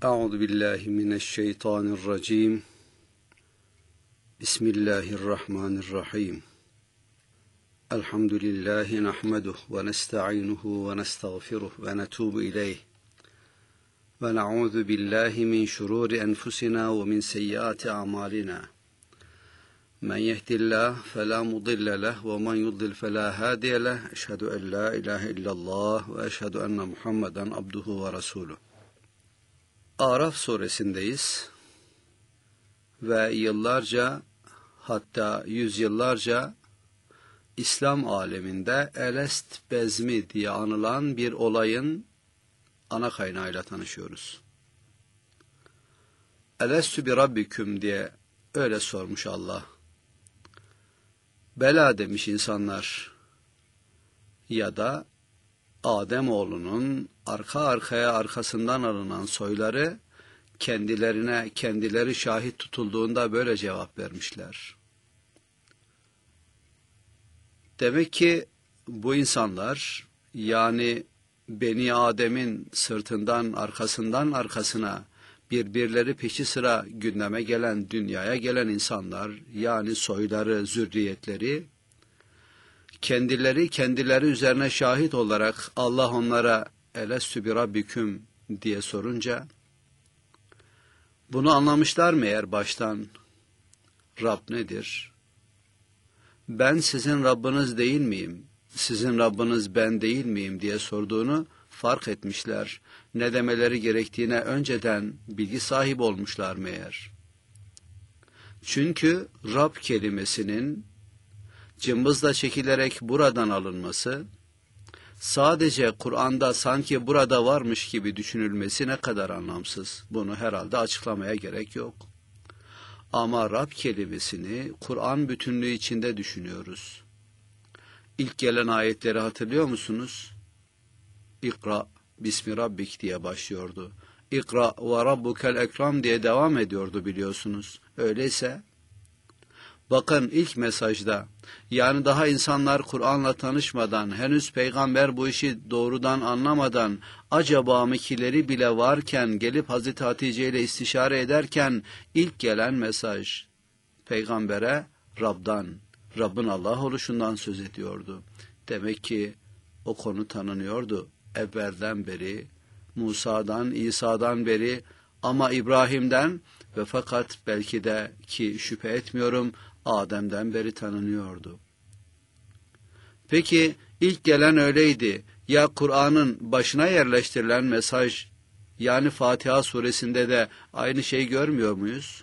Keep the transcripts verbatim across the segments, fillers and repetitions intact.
Euzu billahi mineşşeytanirracim. Bismillahirrahmanirrahim. Elhamdülillahi nahmeduhu ve nestainuhu ve nestağfiruhu ve netubu ileyh. Ve na'udzu billahi min şururi enfusina ve min seyyiati a'malina. Men yehdihillahu fela mudille lehu ve men yudlil fela hadiye lehu. Eşhedü en la ilahe illallah ve eşhedü enne Muhammeden abduhu ve resuluh. Araf suresindeyiz ve yıllarca, hatta yüzyıllarca İslam aleminde Elest bezmi diye anılan bir olayın ana kaynağıyla tanışıyoruz. Elestü bi rabbiküm diye öyle sormuş Allah. Bela demiş insanlar. Ya da Ademoğlunun arka arkaya arkasından alınan soyları kendilerine kendileri şahit tutulduğunda böyle cevap vermişler. Demek ki bu insanlar, yani Beni Adem'in sırtından arkasından arkasına birbirleri peşi sıra gündeme gelen, dünyaya gelen insanlar, yani soyları, zürriyetleri, kendileri kendileri üzerine şahit olarak Allah onlara elestü bi rabbiküm diye sorunca, bunu anlamışlar mı eğer baştan? Rab nedir? Ben sizin Rabbiniz değil miyim? Sizin Rabbiniz ben değil miyim diye sorduğunu fark etmişler. Ne demeleri gerektiğine önceden bilgi sahibi olmuşlar meğer. Çünkü Rab kelimesinin cımbızla çekilerek buradan alınması, sadece Kur'an'da sanki burada varmış gibi düşünülmesi ne kadar anlamsız. Bunu herhalde açıklamaya gerek yok. Ama Rab kelimesini Kur'an bütünlüğü içinde düşünüyoruz. İlk gelen ayetleri hatırlıyor musunuz? İkra bismi rabbik diye başlıyordu. İkra ve rabbukel ekram diye devam ediyordu biliyorsunuz. Öyleyse bakın ilk mesajda, yani daha insanlar Kur'an'la tanışmadan, henüz peygamber bu işi doğrudan anlamadan, acaba mıkileri bile varken, gelip Hazreti Hatice ile istişare ederken ilk gelen mesaj peygambere Rab'dan, Rabbin Allah oluşundan söz ediyordu. Demek ki o konu tanınıyordu evvelden beri, Musa'dan, İsa'dan beri, ama İbrahim'den ve fakat belki de, ki şüphe etmiyorum, Adem'den beri tanınıyordu. Peki ilk gelen öyleydi. Ya Kur'an'ın başına yerleştirilen mesaj, yani Fatiha suresinde de aynı şeyi görmüyor muyuz?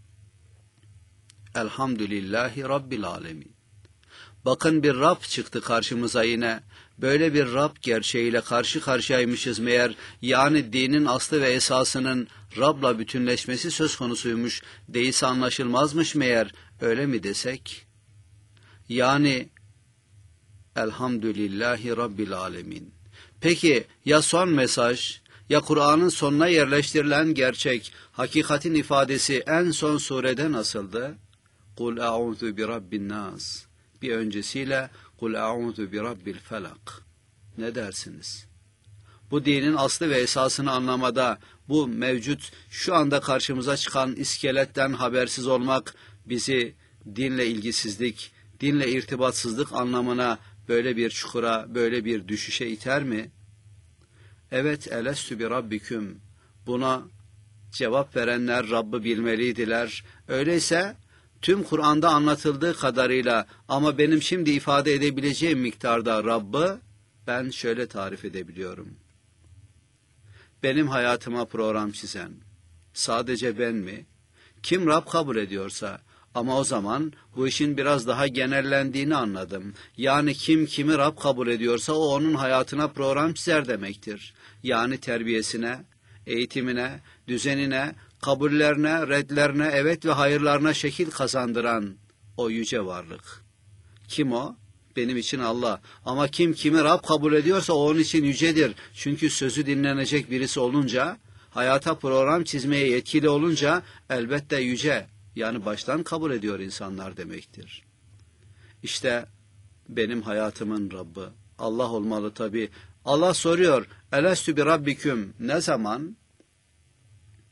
Elhamdülillahi Rabbil alemin. Bakın bir Rab çıktı karşımıza yine. Böyle bir Rab gerçeğiyle karşı karşıyaymışız meğer. Yani dinin aslı ve esasının Rab'la bütünleşmesi söz konusuymuş. Değilse anlaşılmazmış meğer. Öyle mi desek? Yani Elhamdülillahi Rabbil alemin. Peki ya son mesaj? Ya Kur'an'ın sonuna yerleştirilen gerçek, hakikatin ifadesi en son surede nasıldı? Kul a'udhu bi rabbin nas. Bir öncesiyle kul a'udhu bi rabbil felak. Ne dersiniz? Bu dinin aslı ve esasını anlamada, bu mevcut şu anda karşımıza çıkan iskeletten habersiz olmak bizi dinle ilgisizlik, dinle irtibatsızlık anlamına, böyle bir çukura, böyle bir düşüşe iter mi? Evet, elestü bi rabbiküm. Buna cevap verenler Rabb'ı bilmeliydiler. Öyleyse tüm Kur'an'da anlatıldığı kadarıyla, ama benim şimdi ifade edebileceğim miktarda Rabb'ı ben şöyle tarif edebiliyorum. Benim hayatıma program çizen sadece ben mi? Kim Rab kabul ediyorsa, ama o zaman bu işin biraz daha genellendiğini anladım. Yani kim kimi Rab kabul ediyorsa o onun hayatına program çizer demektir. Yani terbiyesine, eğitimine, düzenine, kabullerine, redlerine, evet ve hayırlarına şekil kazandıran o yüce varlık. Kim o? Benim için Allah. Ama kim kimi Rab kabul ediyorsa o onun için yücedir. Çünkü sözü dinlenecek birisi olunca, hayata program çizmeye yetkili olunca elbette yüce, yani baştan kabul ediyor insanlar demektir. İşte benim hayatımın Rabbi Allah olmalı tabi. Allah soruyor, elestü bi rabbiküm, ne zaman?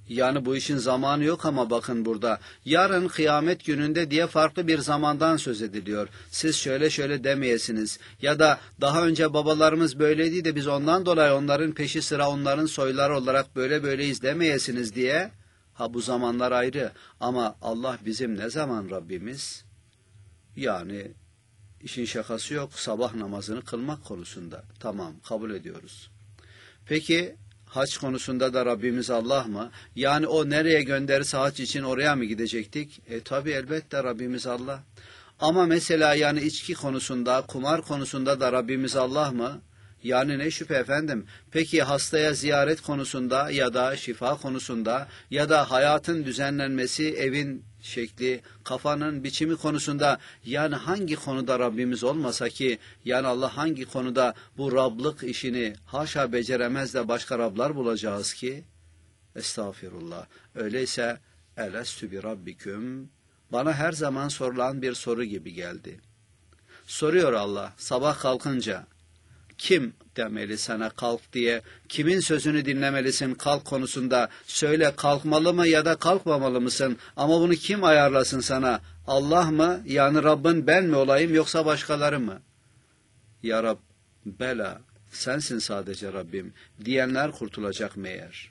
Yani bu işin zamanı yok ama bakın burada. Yarın kıyamet gününde diye farklı bir zamandan söz ediliyor. Siz şöyle şöyle demeyesiniz. Ya da daha önce babalarımız böyleydi de biz ondan dolayı onların peşi sıra onların soyları olarak böyle böyleyiz demeyesiniz diye. Ha bu zamanlar ayrı ama Allah bizim ne zaman Rabbimiz? Yani işin şakası yok, sabah namazını kılmak konusunda. Tamam, kabul ediyoruz. Peki hac konusunda da Rabbimiz Allah mı? Yani o nereye gönderirse hac için oraya mı gidecektik? E tabi elbette Rabbimiz Allah. Ama mesela yani içki konusunda, kumar konusunda da Rabbimiz Allah mı? Yani ne şüphe efendim. Peki hastaya ziyaret konusunda ya da şifa konusunda ya da hayatın düzenlenmesi, evin şekli, kafanın biçimi konusunda yani hangi konuda Rabbimiz olmasa ki yani Allah hangi konuda bu Rablık işini haşa beceremez de başka Rablar bulacağız ki? Estağfirullah. Öyleyse elestü bi rabbiküm bana her zaman sorulan bir soru gibi geldi. Soruyor Allah sabah kalkınca. Kim demeli sana kalk diye, kimin sözünü dinlemelisin kalk konusunda, söyle kalkmalı mı ya da kalkmamalı mısın, ama bunu kim ayarlasın sana, Allah mı yani Rabbin ben mi olayım yoksa başkaları mı? Ya Rab, bela sensin sadece Rabbim diyenler kurtulacak meğer.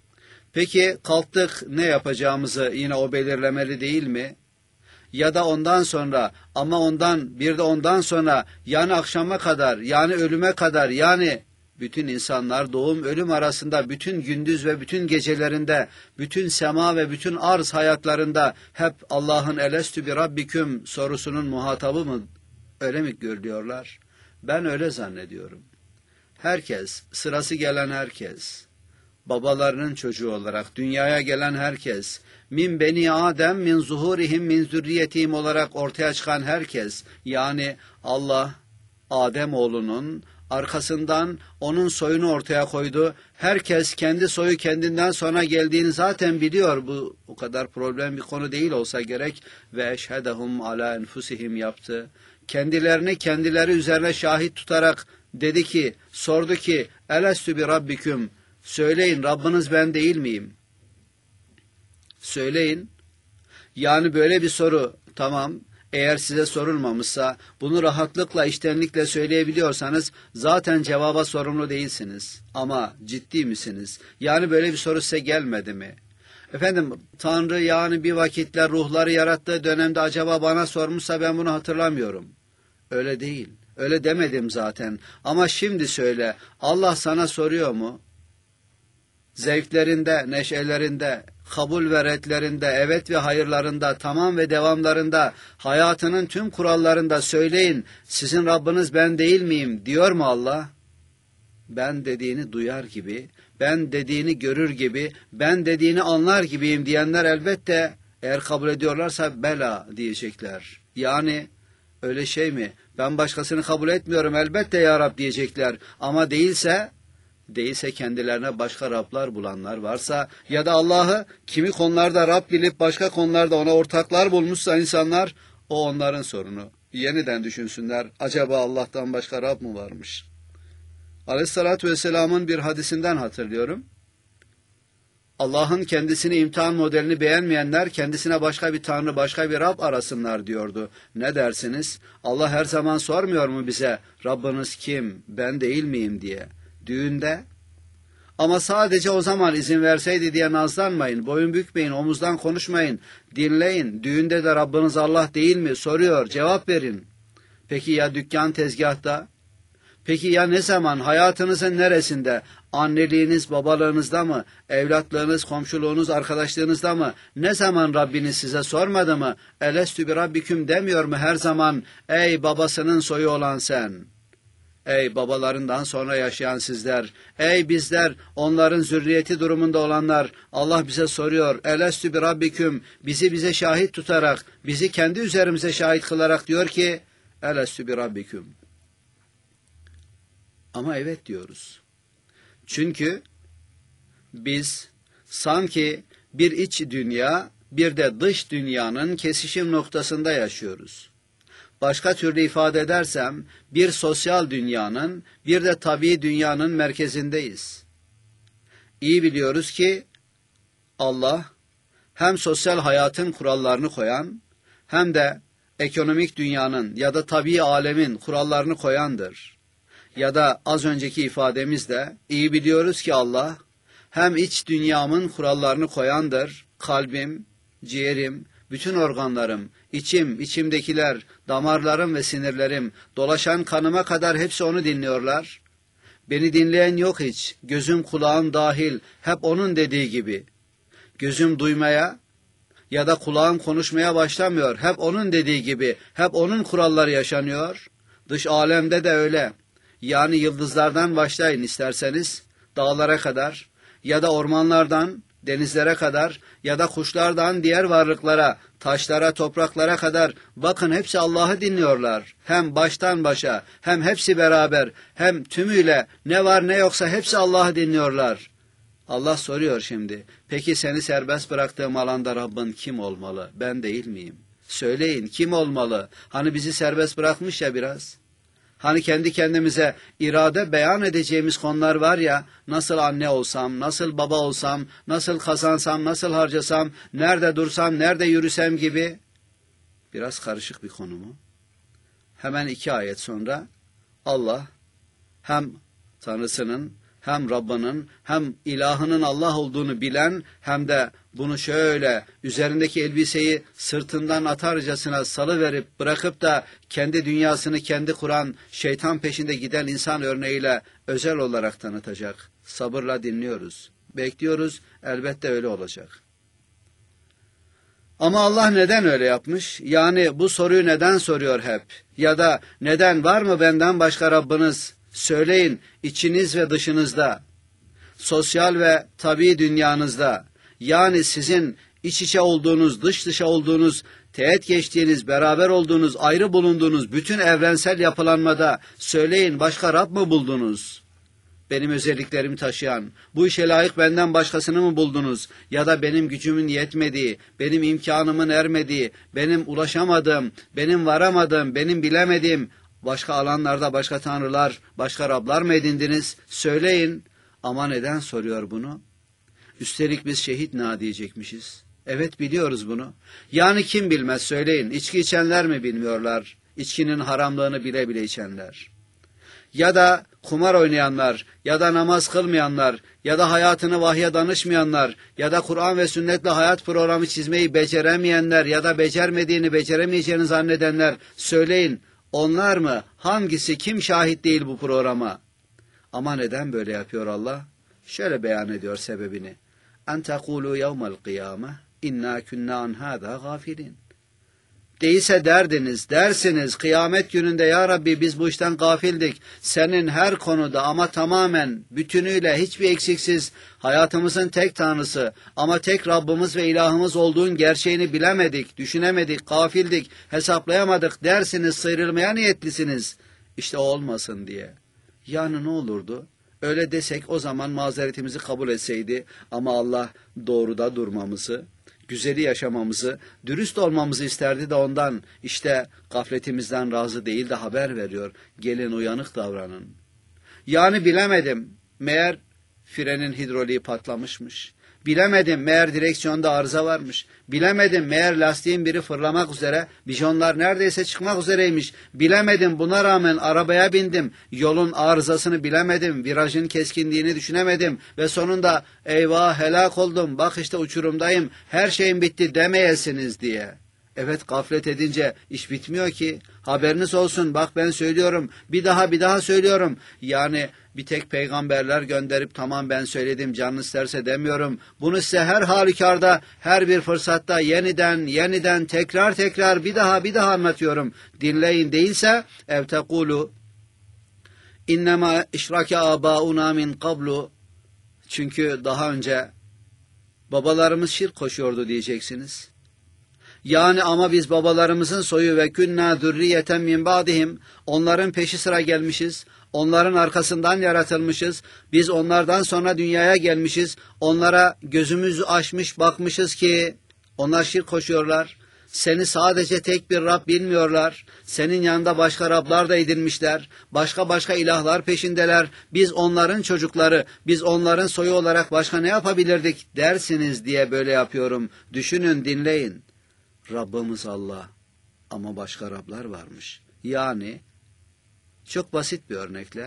Peki kalktık ne yapacağımızı yine o belirlemeli değil mi? Ya da ondan sonra ama ondan bir de ondan sonra yani akşama kadar yani ölüme kadar yani bütün insanlar doğum ölüm arasında bütün gündüz ve bütün gecelerinde bütün sema ve bütün arz hayatlarında hep Allah'ın elestü bi rabbiküm sorusunun muhatabı mı öyle mi görüyorlar? Ben öyle zannediyorum. Herkes sırası gelen herkes babalarının çocuğu olarak dünyaya gelen herkes, min beni Adem min zuhurihim min zürriyetihim olarak ortaya çıkan herkes, yani Allah Adem oğlunun arkasından onun soyunu ortaya koydu. Herkes kendi soyu kendinden sonra geldiğini zaten biliyor. Bu o kadar problem bir konu değil olsa gerek. Ve eşhedehum ala enfusihim yaptı. Kendilerini kendileri üzerine şahit tutarak dedi ki, sordu ki, elestü bi rabbiküm, söyleyin Rabbiniz ben değil miyim? Söyleyin. Yani böyle bir soru, tamam, eğer size sorulmamışsa, bunu rahatlıkla, içtenlikle söyleyebiliyorsanız zaten cevaba sorumlu değilsiniz. Ama ciddi misiniz? Yani böyle bir soru size gelmedi mi? Efendim, Tanrı yani bir vakitler ruhları yarattığı dönemde acaba bana sormuşsa ben bunu hatırlamıyorum. Öyle değil. Öyle demedim zaten. Ama şimdi söyle, Allah sana soruyor mu? Zevklerinde, neşelerinde, kabul ve redlerinde, evet ve hayırlarında, tamam ve devamlarında, hayatının tüm kurallarında söyleyin, sizin Rabbiniz ben değil miyim diyor mu Allah? Ben dediğini duyar gibi, ben dediğini görür gibi, ben dediğini anlar gibiyim diyenler elbette eğer kabul ediyorlarsa bela diyecekler. Yani öyle şey mi? Ben başkasını kabul etmiyorum elbette ya Rab diyecekler. Ama değilse, değilse kendilerine başka Rablar bulanlar varsa ya da Allah'ı kimi konularda Rab bilip başka konularda ona ortaklar bulmuşsa insanlar, o onların sorunu. Yeniden düşünsünler. Acaba Allah'tan başka Rab mı varmış? Aleyhissalatü vesselamın bir hadisinden hatırlıyorum. Allah'ın kendisini imtihan modelini beğenmeyenler kendisine başka bir tanrı, başka bir Rab arasınlar diyordu. Ne dersiniz? Allah her zaman sormuyor mu bize Rabbiniz kim, ben değil miyim diye? Düğünde. Ama sadece o zaman izin verseydi diye nazlanmayın, boyun bükmeyin, omuzdan konuşmayın, dinleyin. Düğünde de Rabbiniz Allah değil mi? Soruyor, cevap verin. Peki ya dükkan tezgahta? Peki ya ne zaman, hayatınızın neresinde, anneliğiniz babalığınızda mı, evlatlığınız, komşuluğunuz, arkadaşlığınızda mı, ne zaman Rabbiniz size sormadı mı, elestü bi rabbiküm demiyor mu her zaman, ey babasının soyu olan sen, ey babalarından sonra yaşayan sizler, ey bizler, onların zürriyeti durumunda olanlar, Allah bize soruyor, elestü bi rabbiküm, bizi bize şahit tutarak, bizi kendi üzerimize şahit kılarak diyor ki, elestü bi rabbiküm. Ama evet diyoruz. Çünkü biz sanki bir iç dünya, bir de dış dünyanın kesişim noktasında yaşıyoruz. Başka türlü ifade edersem, bir sosyal dünyanın, bir de tabii dünyanın merkezindeyiz. İyi biliyoruz ki, Allah hem sosyal hayatın kurallarını koyan hem de ekonomik dünyanın ya da tabii alemin kurallarını koyandır. Ya da az önceki ifademizde iyi biliyoruz ki Allah hem iç dünyamın kurallarını koyandır. Kalbim, ciğerim, bütün organlarım, içim, içimdekiler, damarlarım ve sinirlerim, dolaşan kanıma kadar hepsi onu dinliyorlar. Beni dinleyen yok hiç, gözüm kulağım dahil, hep onun dediği gibi. Gözüm duymaya ya da kulağım konuşmaya başlamıyor, hep onun dediği gibi, hep onun kuralları yaşanıyor. Dış alemde de öyle. Yani yıldızlardan başlayın isterseniz, dağlara kadar ya da ormanlardan, denizlere kadar ya da kuşlardan diğer varlıklara, taşlara, topraklara kadar bakın hepsi Allah'ı dinliyorlar. Hem baştan başa, hem hepsi beraber, hem tümüyle ne var ne yoksa hepsi Allah'ı dinliyorlar. Allah soruyor şimdi, peki seni serbest bıraktığım alanda Rabbin kim olmalı? Ben değil miyim? Söyleyin, kim olmalı? Hani bizi serbest bırakmış ya biraz. Hani kendi kendimize irade beyan edeceğimiz konular var ya, nasıl anne olsam, nasıl baba olsam, nasıl kazansam, nasıl harcasam, nerede dursam, nerede yürüsem gibi. Biraz karışık bir konu mu? Hemen iki ayet sonra Allah hem Tanrısının, hem Rabbinin, hem ilahının Allah olduğunu bilen, hem de bunu şöyle üzerindeki elbiseyi sırtından atarcasına salıverip bırakıp da kendi dünyasını kendi kuran, şeytan peşinde giden insan örneğiyle özel olarak tanıtacak. Sabırla dinliyoruz, bekliyoruz, elbette öyle olacak. Ama Allah neden öyle yapmış? Yani bu soruyu neden soruyor hep? Ya da neden var mı benden başka Rabbiniz? Söyleyin, içiniz ve dışınızda, sosyal ve tabii dünyanızda, yani sizin iç içe olduğunuz, dış dışa olduğunuz, teğet geçtiğiniz, beraber olduğunuz, ayrı bulunduğunuz bütün evrensel yapılanmada söyleyin, başka Rab mı buldunuz? Benim özelliklerimi taşıyan, bu işe layık benden başkasını mı buldunuz? Ya da benim gücümün yetmediği, benim imkanımın ermediği, benim ulaşamadığım, benim varamadığım, benim bilemediğim, başka alanlarda başka tanrılar, başka Rablar mı edindiniz? Söyleyin. Ama neden soruyor bunu? Üstelik biz şehit na diyecekmişiz. Evet biliyoruz bunu. Yani kim bilmez söyleyin. İçki içenler mi bilmiyorlar? İçkinin haramlığını bile bile içenler. Ya da kumar oynayanlar, ya da namaz kılmayanlar, ya da hayatını vahye danışmayanlar, ya da Kur'an ve sünnetle hayat programı çizmeyi beceremeyenler, ya da becermediğini beceremeyeceğini zannedenler söyleyin. Onlar mı? Hangisi? Kim şahit değil bu programa? Ama neden böyle yapıyor Allah? Şöyle beyan ediyor sebebini. En tekulu yevmel kıyame inna kunna an hâzâ gâfilin. Değilse derdiniz, dersiniz kıyamet gününde ya Rabbi biz bu işten gafildik. Senin her konuda ama tamamen bütünüyle hiçbir eksiksiz hayatımızın tek tanrısı ama tek Rabbimiz ve ilahımız olduğun gerçeğini bilemedik, düşünemedik, gafildik, hesaplayamadık dersiniz, sıyrılmaya niyetlisiniz. İşte o olmasın diye. Yani ne olurdu? Öyle desek o zaman mazeretimizi kabul etseydi ama Allah doğruda durmamızı, güzeli yaşamamızı, dürüst olmamızı isterdi de ondan işte gafletimizden razı değil de haber veriyor. Gelin uyanık davranın. Yani bilemedim. Meğer frenin hidroliği patlamışmış. Bilemedim meğer direksiyonda arıza varmış. Bilemedim meğer lastiğin biri fırlamak üzere, bijonlar neredeyse çıkmak üzereymiş. Bilemedim buna rağmen arabaya bindim. Yolun arızasını bilemedim. Virajın keskinliğini düşünemedim. Ve sonunda eyvah helak oldum. Bak işte uçurumdayım. Her şeyim bitti demeyesiniz diye. Evet gaflet edince iş bitmiyor ki. Haberiniz olsun bak ben söylüyorum. Bir daha bir daha söylüyorum. Yani bir tek peygamberler gönderip tamam ben söyledim canınız isterse demiyorum. Bunu size her halükarda, her bir fırsatta yeniden, yeniden, tekrar tekrar bir daha bir daha anlatıyorum. Dinleyin değilse ev tekulu innema işrake abauna min qablu. Çünkü daha önce babalarımız şirk koşuyordu diyeceksiniz. Yani ama biz babalarımızın soyu ve künna zürriyeten min ba'dihim, onların peşi sıra gelmişiz, onların arkasından yaratılmışız, biz onlardan sonra dünyaya gelmişiz, onlara gözümüzü açmış bakmışız ki onlar şirk koşuyorlar. Seni sadece tek bir Rab bilmiyorlar. Senin yanında başka Rablar da edinmişler. Başka başka ilahlar peşindeler. Biz onların çocukları, biz onların soyu olarak başka ne yapabilirdik dersiniz diye böyle yapıyorum. Düşünün, dinleyin. Rabbimiz Allah ama başka Rablar varmış. Yani çok basit bir örnekle,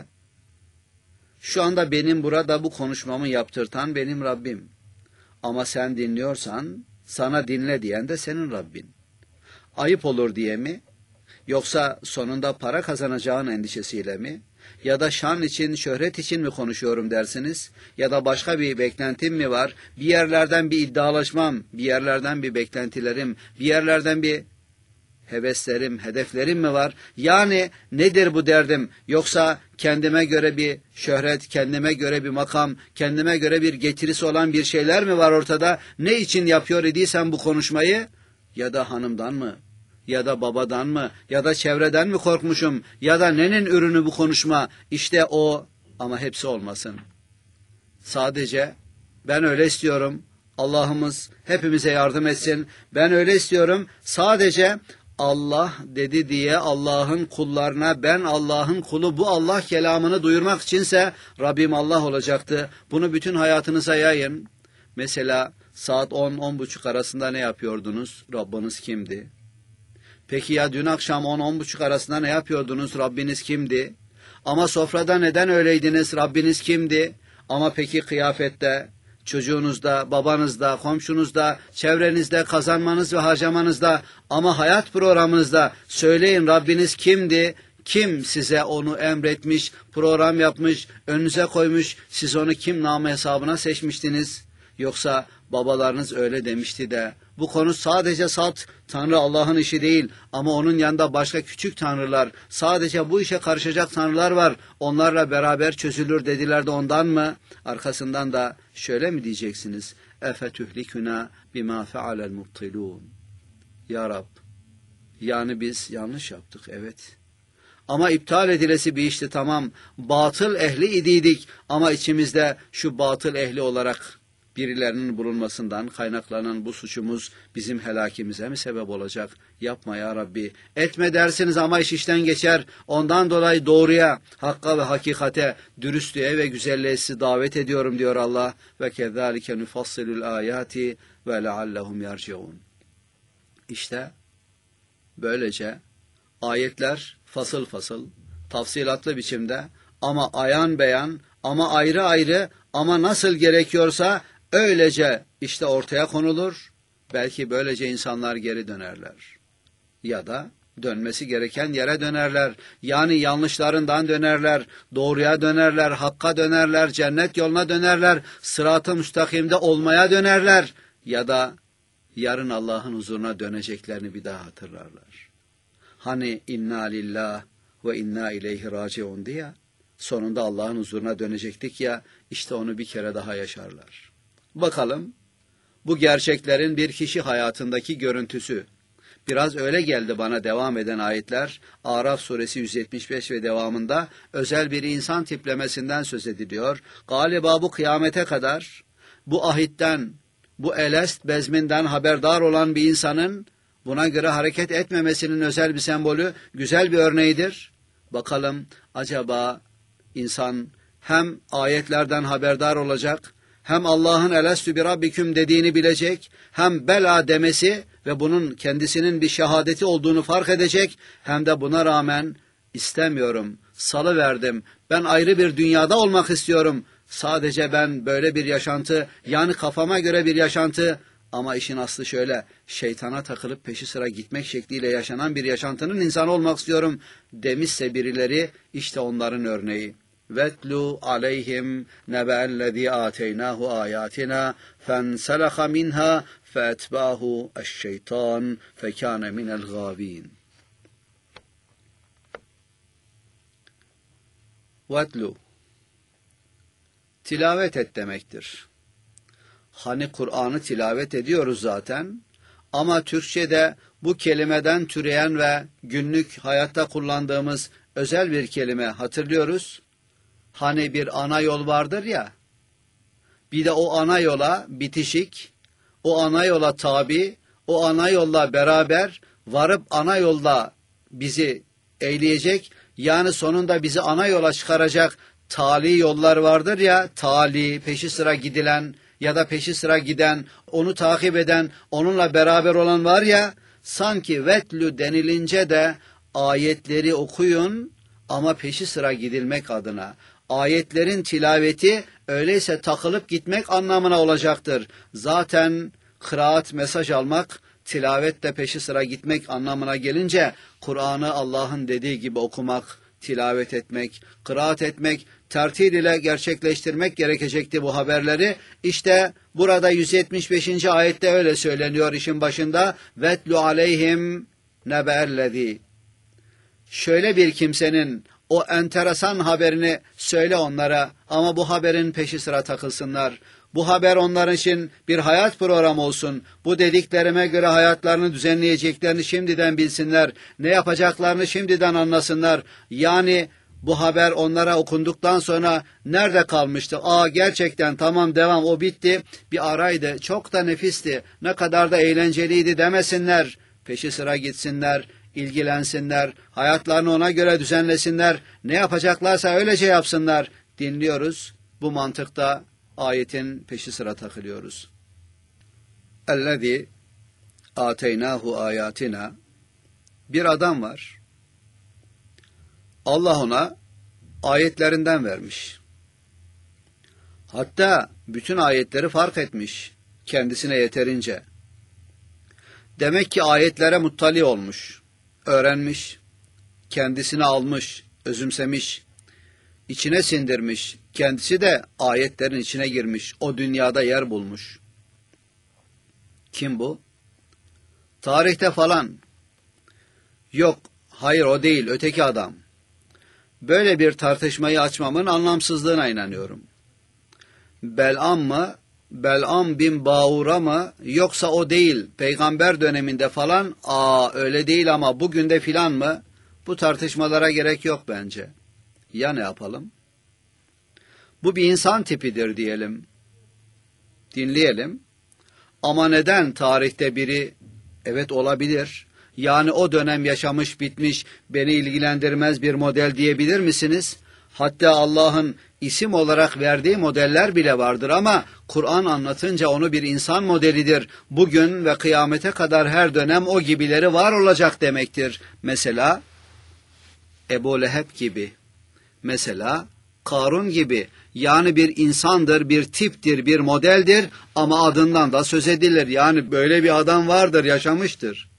şu anda benim burada bu konuşmamı yaptırtan benim Rabbim. Ama sen dinliyorsan, sana dinle diyen de senin Rabbin. Ayıp olur diye mi? Yoksa sonunda para kazanacağın endişesiyle mi? Ya da şan için, şöhret için mi konuşuyorum dersiniz? Ya da başka bir beklentim mi var? Bir yerlerden bir iddialaşmam, bir yerlerden bir beklentilerim, bir yerlerden bir heveslerim, hedeflerim mi var? Yani nedir bu derdim? Yoksa kendime göre bir şöhret, kendime göre bir makam, kendime göre bir getirisi olan bir şeyler mi var ortada? Ne için yapıyor idiysen bu konuşmayı? Ya da hanımdan mı? Ya da babadan mı? Ya da çevreden mi korkmuşum? Ya da nenin ürünü bu konuşma? İşte o, ama hepsi olmasın. Sadece ben öyle istiyorum. Allah'ımız hepimize yardım etsin. Ben öyle istiyorum. Sadece Allah dedi diye Allah'ın kullarına ben Allah'ın kulu, bu Allah kelamını duyurmak içinse Rabbim Allah olacaktı. Bunu bütün hayatınıza yayın. Mesela saat on on buçuk arasında ne yapıyordunuz? Rabbiniz kimdi? Peki ya dün akşam on on buçuk arasında ne yapıyordunuz? Rabbiniz kimdi? Ama sofrada neden öyleydiniz? Rabbiniz kimdi? Ama peki kıyafette, çocuğunuzda, babanızda, komşunuzda, çevrenizde, kazanmanız ve harcamanızda, ama hayat programınızda söyleyin, Rabbiniz kimdi? Kim size onu emretmiş, program yapmış, önünüze koymuş, siz onu kim namı hesabına seçmiştiniz? Yoksa babalarınız öyle demişti de, bu konu sadece salt Tanrı Allah'ın işi değil, ama onun yanında başka küçük tanrılar, sadece bu işe karışacak tanrılar var, onlarla beraber çözülür dediler de ondan mı? Arkasından da şöyle mi diyeceksiniz? اَفَتُهْلِكُنَا بِمَا فَعَلَ الْمُبْطِلُونَ. Ya Rab, yani biz yanlış yaptık, evet. Ama iptal edilesi bir işti, tamam. Batıl ehli idiydik, ama içimizde şu batıl ehli olarak birilerinin bulunmasından kaynaklanan bu suçumuz bizim helakimize mi sebep olacak? Yapma ya Rabbi. Etme dersiniz ama iş işten geçer. Ondan dolayı doğruya, hakka ve hakikate, dürüstlüğe ve güzelliğe sizi davet ediyorum diyor Allah. Ve kezalike nufassilul ayati ve leallehum yerciun. İşte böylece ayetler fasıl fasıl, tafsilatlı biçimde, ama ayan beyan, ama ayrı ayrı, ama nasıl gerekiyorsa öylece işte ortaya konulur. Belki böylece insanlar geri dönerler. Ya da dönmesi gereken yere dönerler. Yani yanlışlarından dönerler, doğruya dönerler, hakka dönerler, cennet yoluna dönerler, sırat-ı müstakimde olmaya dönerler. Ya da yarın Allah'ın huzuruna döneceklerini bir daha hatırlarlar. Hani inna lillah ve inna ileyhi raciun diye sonunda Allah'ın huzuruna dönecektik ya, işte onu bir kere daha yaşarlar. Bakalım bu gerçeklerin bir kişi hayatındaki görüntüsü. Biraz öyle geldi bana devam eden ayetler. Araf suresi yüz yetmiş beş ve devamında özel bir insan tiplemesinden söz ediliyor. Galiba bu kıyamete kadar bu ahitten, bu elest bezminden haberdar olan bir insanın buna göre hareket etmemesinin özel bir sembolü, güzel bir örneğidir. Bakalım acaba insan hem ayetlerden haberdar olacak, hem Allah'ın elestü bi rabbiküm dediğini bilecek, hem bela demesi ve bunun kendisinin bir şehadeti olduğunu fark edecek, hem de buna rağmen istemiyorum, salıverdim, ben ayrı bir dünyada olmak istiyorum, sadece ben böyle bir yaşantı, yani kafama göre bir yaşantı, ama işin aslı şöyle, şeytana takılıp peşi sıra gitmek şekliyle yaşanan bir yaşantının insanı olmak istiyorum demişse birileri, işte onların örneği. وَاتْلُوا عَلَيْهِمْ نَبَأَ الَّذ۪ي آتَيْنَاهُ آيَاتِنَا فَانْسَلَخَ مِنْهَا فَأَتْبَعَهُ الشَّيْطَانُ فَكَانَ مِنَ الْغَاوِينَ. وَاتْلُوا tilavet et demektir. Hani Kur'an'ı tilavet ediyoruz zaten, ama Türkçe'de bu kelimeden türeyen ve günlük hayatta kullandığımız özel bir kelime hatırlıyoruz. Hani bir ana yol vardır ya, bir de o ana yola bitişik, o ana yola tabi, o ana yolla beraber varıp ana yolda bizi eyleyecek, yani sonunda bizi ana yola çıkaracak tali yollar vardır ya, tali, peşi sıra gidilen ya da peşi sıra giden, onu takip eden, onunla beraber olan var ya, sanki vetlü denilince de ayetleri okuyun ama peşi sıra gidilmek adına. Ayetlerin tilaveti öyleyse takılıp gitmek anlamına olacaktır. Zaten kıraat, mesaj almak, tilavet de peşi sıra gitmek anlamına gelince Kur'an'ı Allah'ın dediği gibi okumak, tilavet etmek, kıraat etmek, tertil ile gerçekleştirmek gerekecekti bu haberleri. İşte burada yüz yetmiş beşinci ayette öyle söyleniyor işin başında. Vetlu aleyhim nebe'ellezî. Şöyle bir kimsenin o enteresan haberini söyle onlara ama bu haberin peşi sıra takılsınlar. Bu haber onlar için bir hayat programı olsun. Bu dediklerime göre hayatlarını düzenleyeceklerini şimdiden bilsinler. Ne yapacaklarını şimdiden anlasınlar. Yani bu haber onlara okunduktan sonra nerede kalmıştı? Aa, gerçekten tamam, devam, o bitti. Bir araydı, çok da nefisti, ne kadar da eğlenceliydi demesinler. Peşi sıra gitsinler, ilgilensinler, hayatlarını ona göre düzenlesinler. Ne yapacaklarsa öylece yapsınlar. Dinliyoruz. Bu mantıkta ayetin peşi sıra takılıyoruz. اَلَّذ۪ي آتَيْنَاهُ آيَاتِنَا. Bir adam var. Allah ona ayetlerinden vermiş. Hatta bütün ayetleri fark etmiş kendisine yeterince. Demek ki ayetlere muttali olmuş, öğrenmiş, kendisine almış, özümsemiş, içine sindirmiş, kendisi de ayetlerin içine girmiş, o dünyada yer bulmuş. Kim bu? Tarihte falan. Yok, hayır o değil, öteki adam. Böyle bir tartışmayı açmamın anlamsızlığına inanıyorum. Bel'am mı, Bel'am bin Bağur'a mı, yoksa o değil, peygamber döneminde falan, aa öyle değil ama bugün de filan mı? Bu tartışmalara gerek yok bence. Ya ne yapalım? Bu bir insan tipidir diyelim. Dinleyelim. Ama neden tarihte biri, evet olabilir, yani o dönem yaşamış bitmiş, beni ilgilendirmez bir model diyebilir misiniz? Hatta Allah'ın isim olarak verdiği modeller bile vardır ama Kur'an anlatınca onu bir insan modelidir. Bugün ve kıyamete kadar her dönem o gibileri var olacak demektir. Mesela Ebu Leheb gibi, mesela Karun gibi, yani bir insandır, bir tiptir, bir modeldir ama adından da söz edilir. Yani böyle bir adam vardır, yaşamıştır.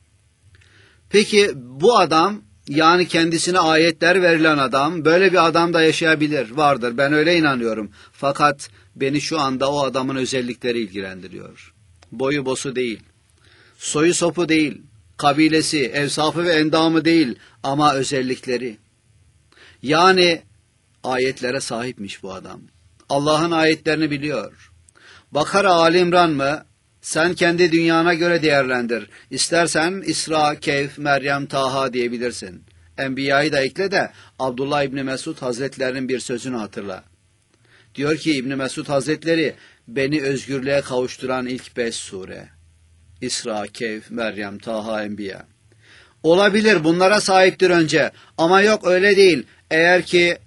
Peki bu adam, yani kendisine ayetler verilen adam, böyle bir adam da yaşayabilir, vardır. Ben öyle inanıyorum. Fakat beni şu anda o adamın özellikleri ilgilendiriyor. Boyu bosu değil, soyu sopu değil, kabilesi, evsafı ve endamı değil ama özellikleri. Yani ayetlere sahipmiş bu adam. Allah'ın ayetlerini biliyor. Bakara, Ali İmran mı? Sen kendi dünyana göre değerlendir. İstersen İsra, Kehf, Meryem, Taha diyebilirsin. Enbiya'yı da ekle de Abdullah İbni Mesud Hazretlerinin bir sözünü hatırla. Diyor ki İbni Mesud Hazretleri, beni özgürlüğe kavuşturan ilk beş sure. İsra, Kehf, Meryem, Taha, Enbiya. Olabilir, bunlara sahiptir önce. Ama yok, öyle değil. Eğer ki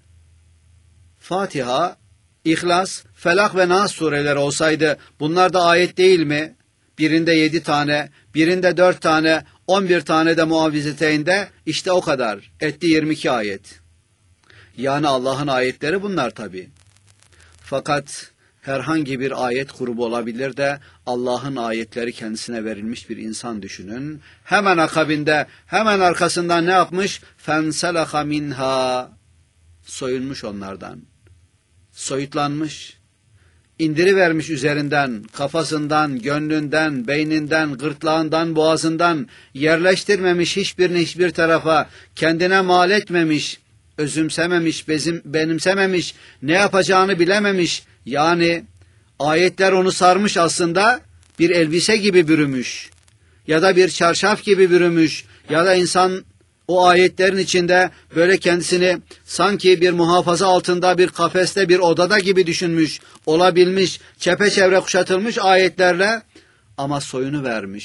Fatiha, İhlas, Felak ve Nas sureleri olsaydı bunlar da ayet değil mi? Birinde yedi tane, birinde dört tane, on bir tane de Muavvizeteyinde, işte o kadar. Etti yirmi iki ayet. Yani Allah'ın ayetleri bunlar tabi. Fakat herhangi bir ayet grubu olabilir de Allah'ın ayetleri kendisine verilmiş bir insan düşünün. Hemen akabinde, hemen arkasından ne yapmış? فَنْسَلَخَ مِنْهَا. Soyunmuş onlardan. Soyutlanmış, indirivermiş üzerinden, kafasından, gönlünden, beyninden, gırtlağından, boğazından, yerleştirmemiş hiçbirini hiçbir tarafa, kendine mal etmemiş, özümsememiş, bezim, benimsememiş, ne yapacağını bilememiş. Yani ayetler onu sarmış, aslında bir elbise gibi bürümüş ya da bir çarşaf gibi bürümüş ya da insan o ayetlerin içinde böyle kendisini sanki bir muhafaza altında, bir kafeste, bir odada gibi düşünmüş, olabilmiş, çepeçevre kuşatılmış ayetlerle ama soyunu vermiş.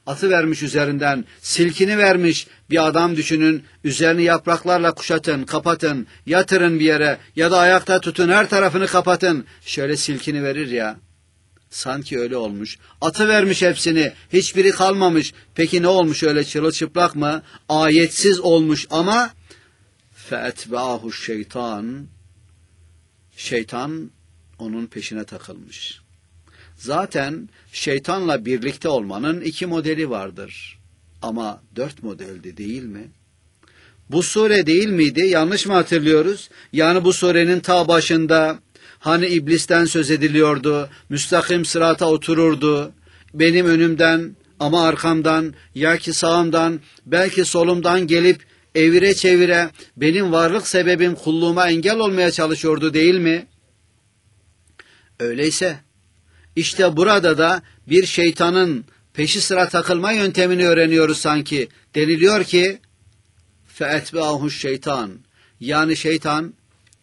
Atı vermiş üzerinden, silkini vermiş bir adam düşünün, üzerini yapraklarla kuşatın, kapatın, yatırın bir yere ya da ayakta tutun, her tarafını kapatın. Şöyle silkini verir ya, sanki öyle olmuş. Atı vermiş hepsini, hiçbiri kalmamış. Peki ne olmuş, öyle çırılçıplak mı? Ayetsiz olmuş ama فَاَتْبَعَهُ şeytan, şeytan onun peşine takılmış. Zaten şeytanla birlikte olmanın iki modeli vardır. Ama dört modeldi değil mi? Bu sure değil miydi? Yanlış mı hatırlıyoruz? Yani bu surenin ta başında hani iblisten söz ediliyordu, müstakim sırata otururdu, benim önümden ama arkamdan, ya ki sağımdan, belki solumdan gelip evire çevire benim varlık sebebim kulluğuma engel olmaya çalışıyordu değil mi? Öyleyse İşte burada da bir şeytanın peşi sıra takılma yöntemini öğreniyoruz sanki. Deniliyor ki فَاَتْبَعَهُ şeytan, yani şeytan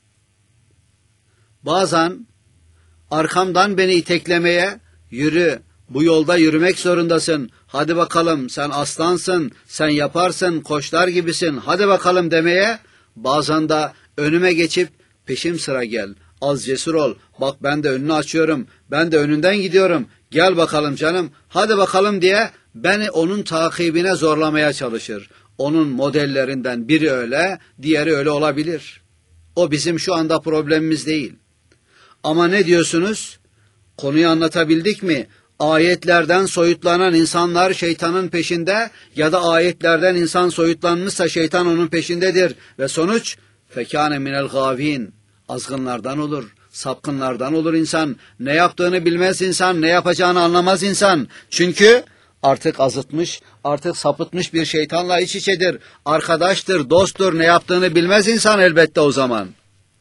bazen arkamdan beni iteklemeye, yürü, bu yolda yürümek zorundasın, hadi bakalım sen aslansın, sen yaparsın, koçlar gibisin, hadi bakalım demeye, bazen de önüme geçip peşim sıra gel, az cesur ol, bak ben de önünü açıyorum, ben de önünden gidiyorum, gel bakalım canım, hadi bakalım diye beni onun takibine zorlamaya çalışır. Onun modellerinden biri öyle, diğeri öyle olabilir. O bizim şu anda problemimiz değil. Ama ne diyorsunuz? Konuyu anlatabildik mi? Ayetlerden soyutlanan insanlar şeytanın peşinde ya da ayetlerden insan soyutlanmışsa şeytan onun peşindedir. Ve sonuç fekâne minel gâvîn, azgınlardan olur, sapkınlardan olur insan. Ne yaptığını bilmez insan, ne yapacağını anlamaz insan. Çünkü artık azıtmış, artık sapıtmış bir şeytanla iç içedir. Arkadaştır, dosttur, ne yaptığını bilmez insan elbette o zaman.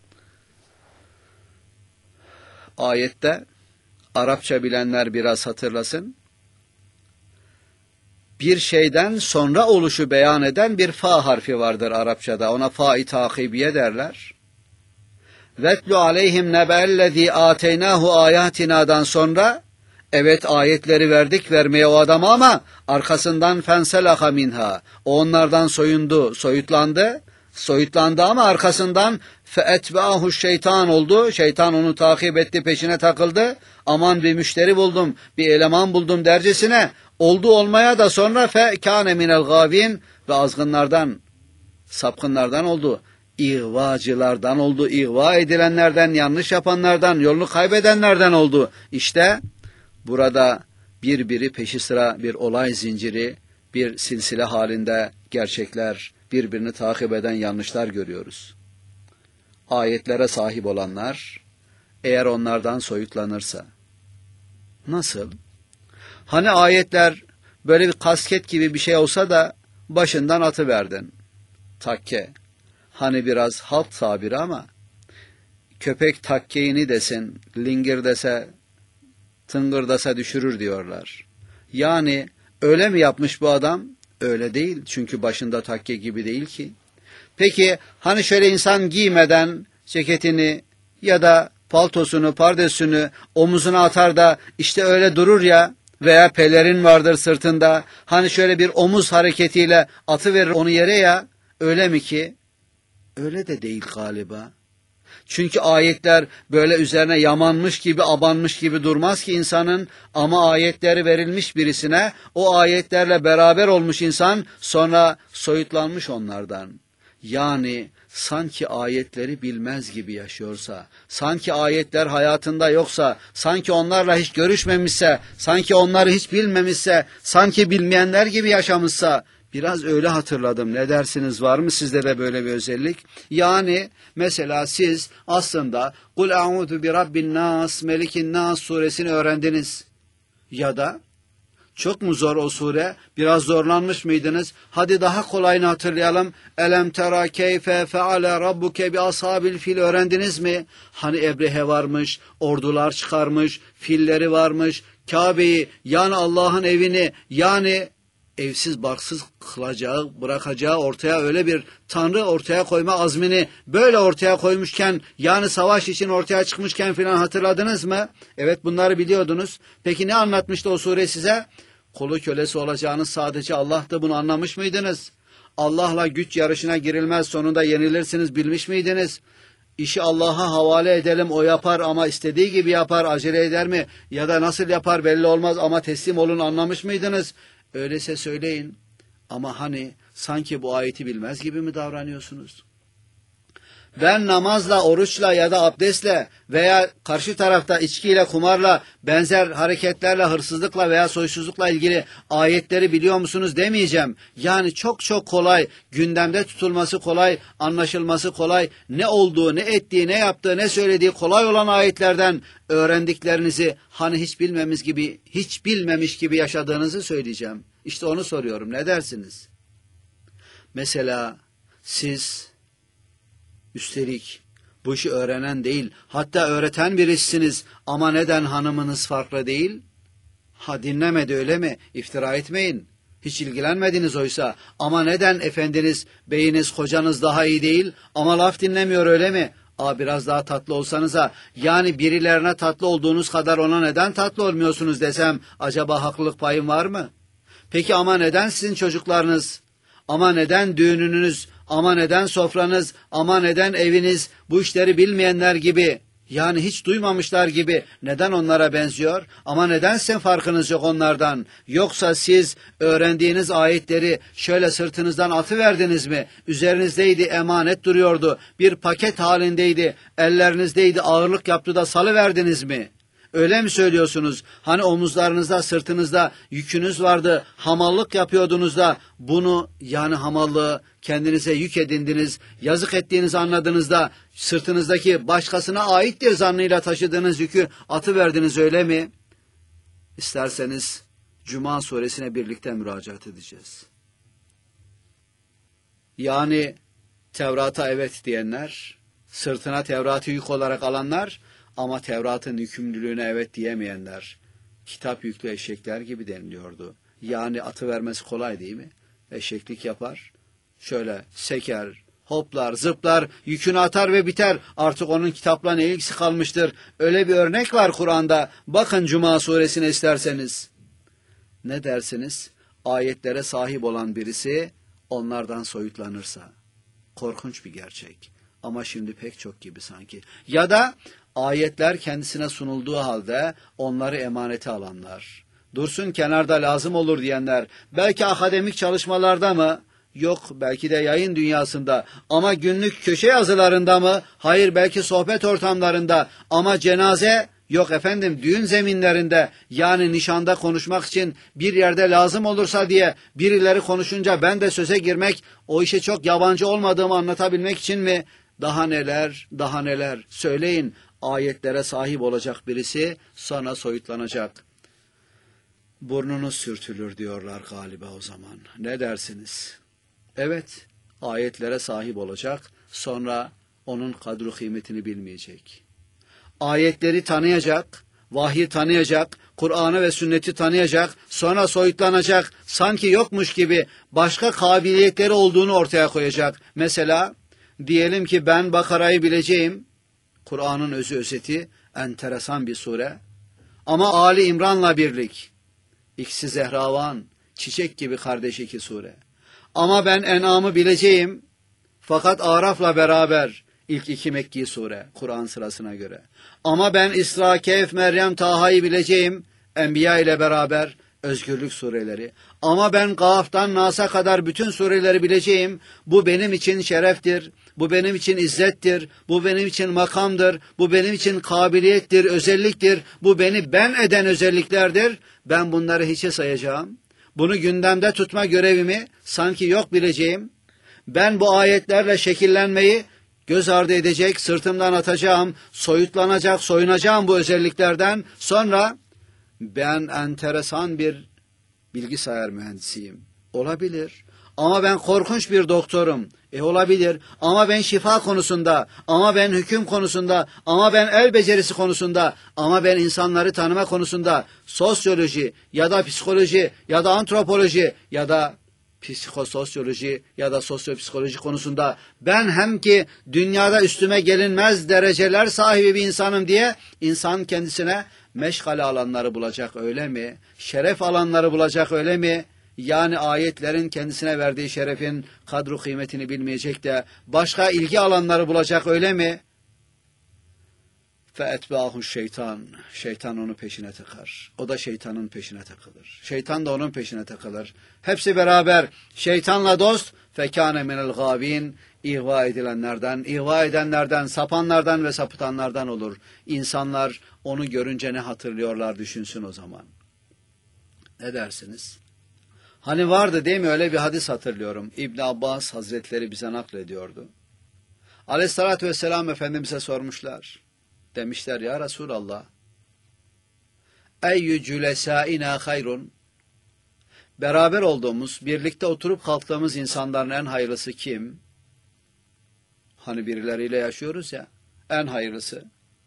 Ayette Arapça bilenler biraz hatırlasın. Bir şeyden sonra oluşu beyan eden bir fa harfi vardır Arapçada. Ona fa-i takibiye derler. Vetlu aleyhim nebellezî âteynâhu âyâtinâ'dan sonra evet ayetleri verdik vermeye o adama ama arkasından fenselaha minha. O onlardan soyundu, soyutlandı. Soyutlandı ama arkasından feetbâhu şeytan oldu. Şeytan onu takip etti, peşine takıldı. Aman bir müşteri buldum, bir eleman buldum dercesine. Oldu olmaya da sonra fekâne minel gâvîn ve azgınlardan, sapkınlardan oldu. İğvacılardan oldu, ihva edilenlerden, yanlış yapanlardan, yolunu kaybedenlerden oldu. İşte burada birbiri peşi sıra bir olay zinciri, bir silsile halinde gerçekler, birbirini takip eden yanlışlar görüyoruz. Ayetlere sahip olanlar, eğer onlardan soyutlanırsa, nasıl? Hani ayetler böyle bir kasket gibi bir şey olsa da başından atıverdin. Takke. Hani biraz halk tabiri ama köpek takkeğini desin, lingir dese, tıngır dese düşürür diyorlar. Yani öyle mi yapmış bu adam? Öyle değil. Çünkü başında takke gibi değil ki. Peki hani şöyle insan giymeden ceketini ya da paltosunu, pardesünü omuzuna atar da işte öyle durur ya, veya pelerin vardır sırtında. Hani şöyle bir omuz hareketiyle atıverir onu yere ya, öyle mi ki? Öyle de değil galiba. Çünkü ayetler böyle üzerine yamanmış gibi, abanmış gibi durmaz ki insanın, ama ayetleri verilmiş birisine, o ayetlerle beraber olmuş insan, sonra soyutlanmış onlardan. Yani sanki ayetleri bilmez gibi yaşıyorsa, sanki ayetler hayatında yoksa, sanki onlarla hiç görüşmemişse, sanki onları hiç bilmemişse, sanki bilmeyenler gibi yaşamışsa, biraz öyle hatırladım. Ne dersiniz, var mı sizde de böyle bir özellik? Yani mesela siz aslında Kul a'udhu bi rabbin nas, melikin nas suresini öğrendiniz. Ya da çok mu zor o sure? Biraz zorlanmış mıydınız? Hadi daha kolayını hatırlayalım. Elem tera keyfe feale rabbuke bi ashabil fil öğrendiniz mi? Hani Ebrehe varmış, ordular çıkarmış, filleri varmış, Kabe'yi, yani Allah'ın evini, yani evsiz barksız kılacağı, bırakacağı ortaya öyle bir tanrı ortaya koyma azmini böyle ortaya koymuşken, yani savaş için ortaya çıkmışken filan hatırladınız mı? Evet, bunları biliyordunuz. Peki ne anlatmıştı o sure size? Kulu kölesi olacağınız sadece Allah'tı, bunu anlamış mıydınız? Allah'la güç yarışına girilmez, sonunda yenilirsiniz bilmiş miydiniz? İşi Allah'a havale edelim, o yapar ama istediği gibi yapar, acele eder mi? Ya da nasıl yapar belli olmaz ama teslim olun, anlamış mıydınız? Öyleyse söyleyin. Ama hani sanki bu ayeti bilmez gibi mi davranıyorsunuz? Ben namazla, oruçla ya da abdestle veya karşı tarafta içkiyle, kumarla, benzer hareketlerle, hırsızlıkla veya soysuzlukla ilgili ayetleri biliyor musunuz demeyeceğim. Yani çok çok kolay, gündemde tutulması kolay, anlaşılması kolay, ne olduğu, ne ettiği, ne yaptığı, ne söylediği kolay olan ayetlerden öğrendiklerinizi hani hiç bilmemiz gibi, hiç bilmemiş gibi yaşadığınızı söyleyeceğim. İşte onu soruyorum, ne dersiniz? Mesela siz üstelik bu işi öğrenen değil, hatta öğreten birisiniz ama neden hanımınız farklı değil? Ha dinlemedi öyle mi? İftira etmeyin. Hiç ilgilenmediniz oysa. Ama neden efendiniz, beyiniz, kocanız daha iyi değil ama laf dinlemiyor öyle mi? Aa biraz daha tatlı olsanıza, yani birilerine tatlı olduğunuz kadar ona neden tatlı olmuyorsunuz desem acaba haklılık payım var mı? Peki ama neden sizin çocuklarınız, ama neden düğününüz, ama neden sofranız, ama neden eviniz bu işleri bilmeyenler gibi, yani hiç duymamışlar gibi neden onlara benziyor? Ama neden sizin farkınız yok onlardan? Yoksa siz öğrendiğiniz ayetleri şöyle sırtınızdan atıverdiniz mi? Üzerinizdeydi, emanet duruyordu, bir paket halindeydi, ellerinizdeydi, ağırlık yaptı da salıverdiniz mi? Öyle mi söylüyorsunuz? Hani omuzlarınızda, sırtınızda yükünüz vardı, hamallık yapıyordunuz da bunu, yani hamallığı kendinize yük edindiniz, yazık ettiğinizi anladığınızda sırtınızdaki başkasına aittir zannıyla taşıdığınız yükü atıverdiniz öyle mi? İsterseniz Cuma suresine birlikte müracaat edeceğiz. Yani Tevrat'a evet diyenler, sırtına Tevrat'ı yük olarak alanlar, ama Tevrat'ın yükümlülüğüne evet diyemeyenler, kitap yüklü eşekler gibi deniliyordu. Yani atı vermesi kolay değil mi? Eşeklik yapar, şöyle seker, hoplar, zıplar, yükünü atar ve biter. Artık onun kitapla ne ilgisi kalmıştır? Öyle bir örnek var Kur'an'da. Bakın Cuma suresine isterseniz. Ne dersiniz? Ayetlere sahip olan birisi onlardan soyutlanırsa. Korkunç bir gerçek. Ama şimdi pek çok gibi sanki. Ya da ayetler kendisine sunulduğu halde onları emanete alanlar. Dursun kenarda lazım olur diyenler. Belki akademik çalışmalarda mı? Yok, belki de yayın dünyasında. Ama günlük köşe yazılarında mı? Hayır, belki sohbet ortamlarında. Ama cenaze? Yok efendim, düğün zeminlerinde, yani nişanda konuşmak için bir yerde lazım olursa diye birileri konuşunca ben de söze girmek, o işe çok yabancı olmadığımı anlatabilmek için mi? Daha neler, daha neler. Söyleyin, ayetlere sahip olacak birisi sana soyutlanacak. Burnunuz sürtülür diyorlar galiba o zaman. Ne dersiniz? Evet, ayetlere sahip olacak, sonra onun kadru kıymetini bilmeyecek. Ayetleri tanıyacak, vahyi tanıyacak, Kur'an'ı ve sünneti tanıyacak, sonra soyutlanacak, sanki yokmuş gibi başka kabiliyetleri olduğunu ortaya koyacak. Mesela diyelim ki ben Bakara'yı bileceğim, Kur'an'ın özü özeti, enteresan bir sure. Ama Ali İmran'la birlik, İkisi Zehravan, çiçek gibi kardeş iki sure. Ama ben En'am'ı bileceğim, fakat Araf'la beraber ilk iki Mekki sure, Kur'an sırasına göre. Ama ben İsra, Kehf, Meryem, Taha'yı bileceğim, Enbiya ile beraber özgürlük sureleri. Ama ben Gaf'tan Nas'a kadar bütün sureleri bileceğim, bu benim için şereftir, bu benim için izzettir, bu benim için makamdır, bu benim için kabiliyettir, özelliktir, bu beni ben eden özelliklerdir. Ben bunları hiçe sayacağım. Bunu gündemde tutma görevimi sanki yok bileceğim. Ben bu ayetlerle şekillenmeyi göz ardı edecek, sırtımdan atacağım, soyutlanacak, soyunacağım bu özelliklerden. Sonra ben enteresan bir bilgisayar mühendisiyim. Olabilir. Ama ben korkunç bir doktorum. E olabilir. Ama ben şifa konusunda, ama ben hüküm konusunda, ama ben el becerisi konusunda, ama ben insanları tanıma konusunda, sosyoloji ya da psikoloji ya da antropoloji ya da psikososyoloji ya da sosyopsikoloji konusunda ben hem ki dünyada üstüme gelinmez dereceler sahibi bir insanım diye insan kendisine meşgale alanları bulacak öyle mi? Şeref alanları bulacak öyle mi? Yani ayetlerin kendisine verdiği şerefin kadru kıymetini bilmeyecek de başka ilgi alanları bulacak öyle mi? فَاَتْبَاهُ şeytan. Şeytan onu peşine takar. O da şeytanın peşine takılır. Şeytan da onun peşine takılır. Hepsi beraber şeytanla dost. فَكَانَ مِنَ الْغَابِينَ İhva edilenlerden, ihva edenlerden, sapanlardan ve sapıtanlardan olur. İnsanlar onu görünce ne hatırlıyorlar düşünsün o zaman. Ne dersiniz? Hani vardı değil mi, öyle bir hadis hatırlıyorum. İbn Abbas Hazretleri bize naklediyordu. Aleyhissalatü vesselam Efendimiz'e sormuşlar. Demişler ya Resulallah, eyyü cülesâina hayrun, beraber olduğumuz, birlikte oturup kalktığımız insanların en hayırlısı kim? Hani birileriyle yaşıyoruz ya, en hayırlısı.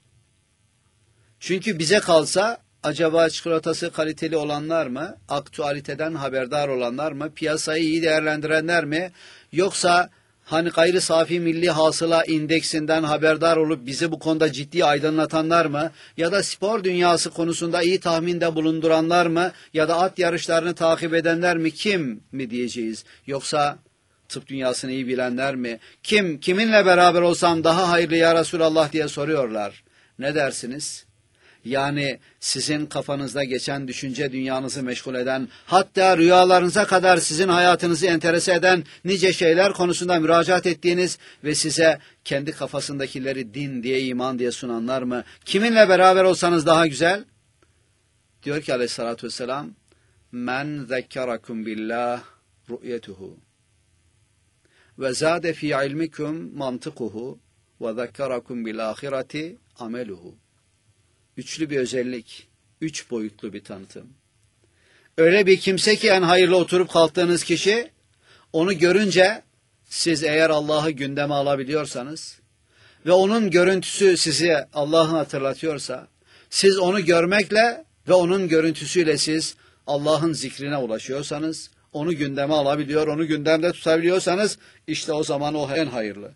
Çünkü bize kalsa acaba çikolatası kaliteli olanlar mı, aktüaliteden haberdar olanlar mı, piyasayı iyi değerlendirenler mi, yoksa hani gayri safi milli hasıla indeksinden haberdar olup bizi bu konuda ciddi aydınlatanlar mı? Ya da spor dünyası konusunda iyi tahminde bulunduranlar mı? Ya da at yarışlarını takip edenler mi? Kim mi diyeceğiz? Yoksa tıp dünyasını iyi bilenler mi? Kim, kiminle beraber olsam daha hayırlı ya Resulallah diye soruyorlar. Ne dersiniz? Yani sizin kafanızda geçen düşünce dünyanızı meşgul eden, hatta rüyalarınıza kadar sizin hayatınızı enterese eden nice şeyler konusunda müracaat ettiğiniz ve size kendi kafasındakileri din diye, iman diye sunanlar mı? Kiminle beraber olsanız daha güzel? Diyor ki aleyhissalatü vesselam, men zekkerakum billah ru'yetuhu ve zade fi ilmikum mantıkuhu ve zekkerakum bil ahireti ameluhu. Üçlü bir özellik, üç boyutlu bir tanıtım. Öyle bir kimse ki en hayırlı oturup kalktığınız kişi, onu görünce siz eğer Allah'ı gündeme alabiliyorsanız ve onun görüntüsü size Allah'ı hatırlatıyorsa, siz onu görmekle ve onun görüntüsüyle siz Allah'ın zikrine ulaşıyorsanız, onu gündeme alabiliyor, onu gündemde tutabiliyorsanız, işte o zaman o en hayırlı.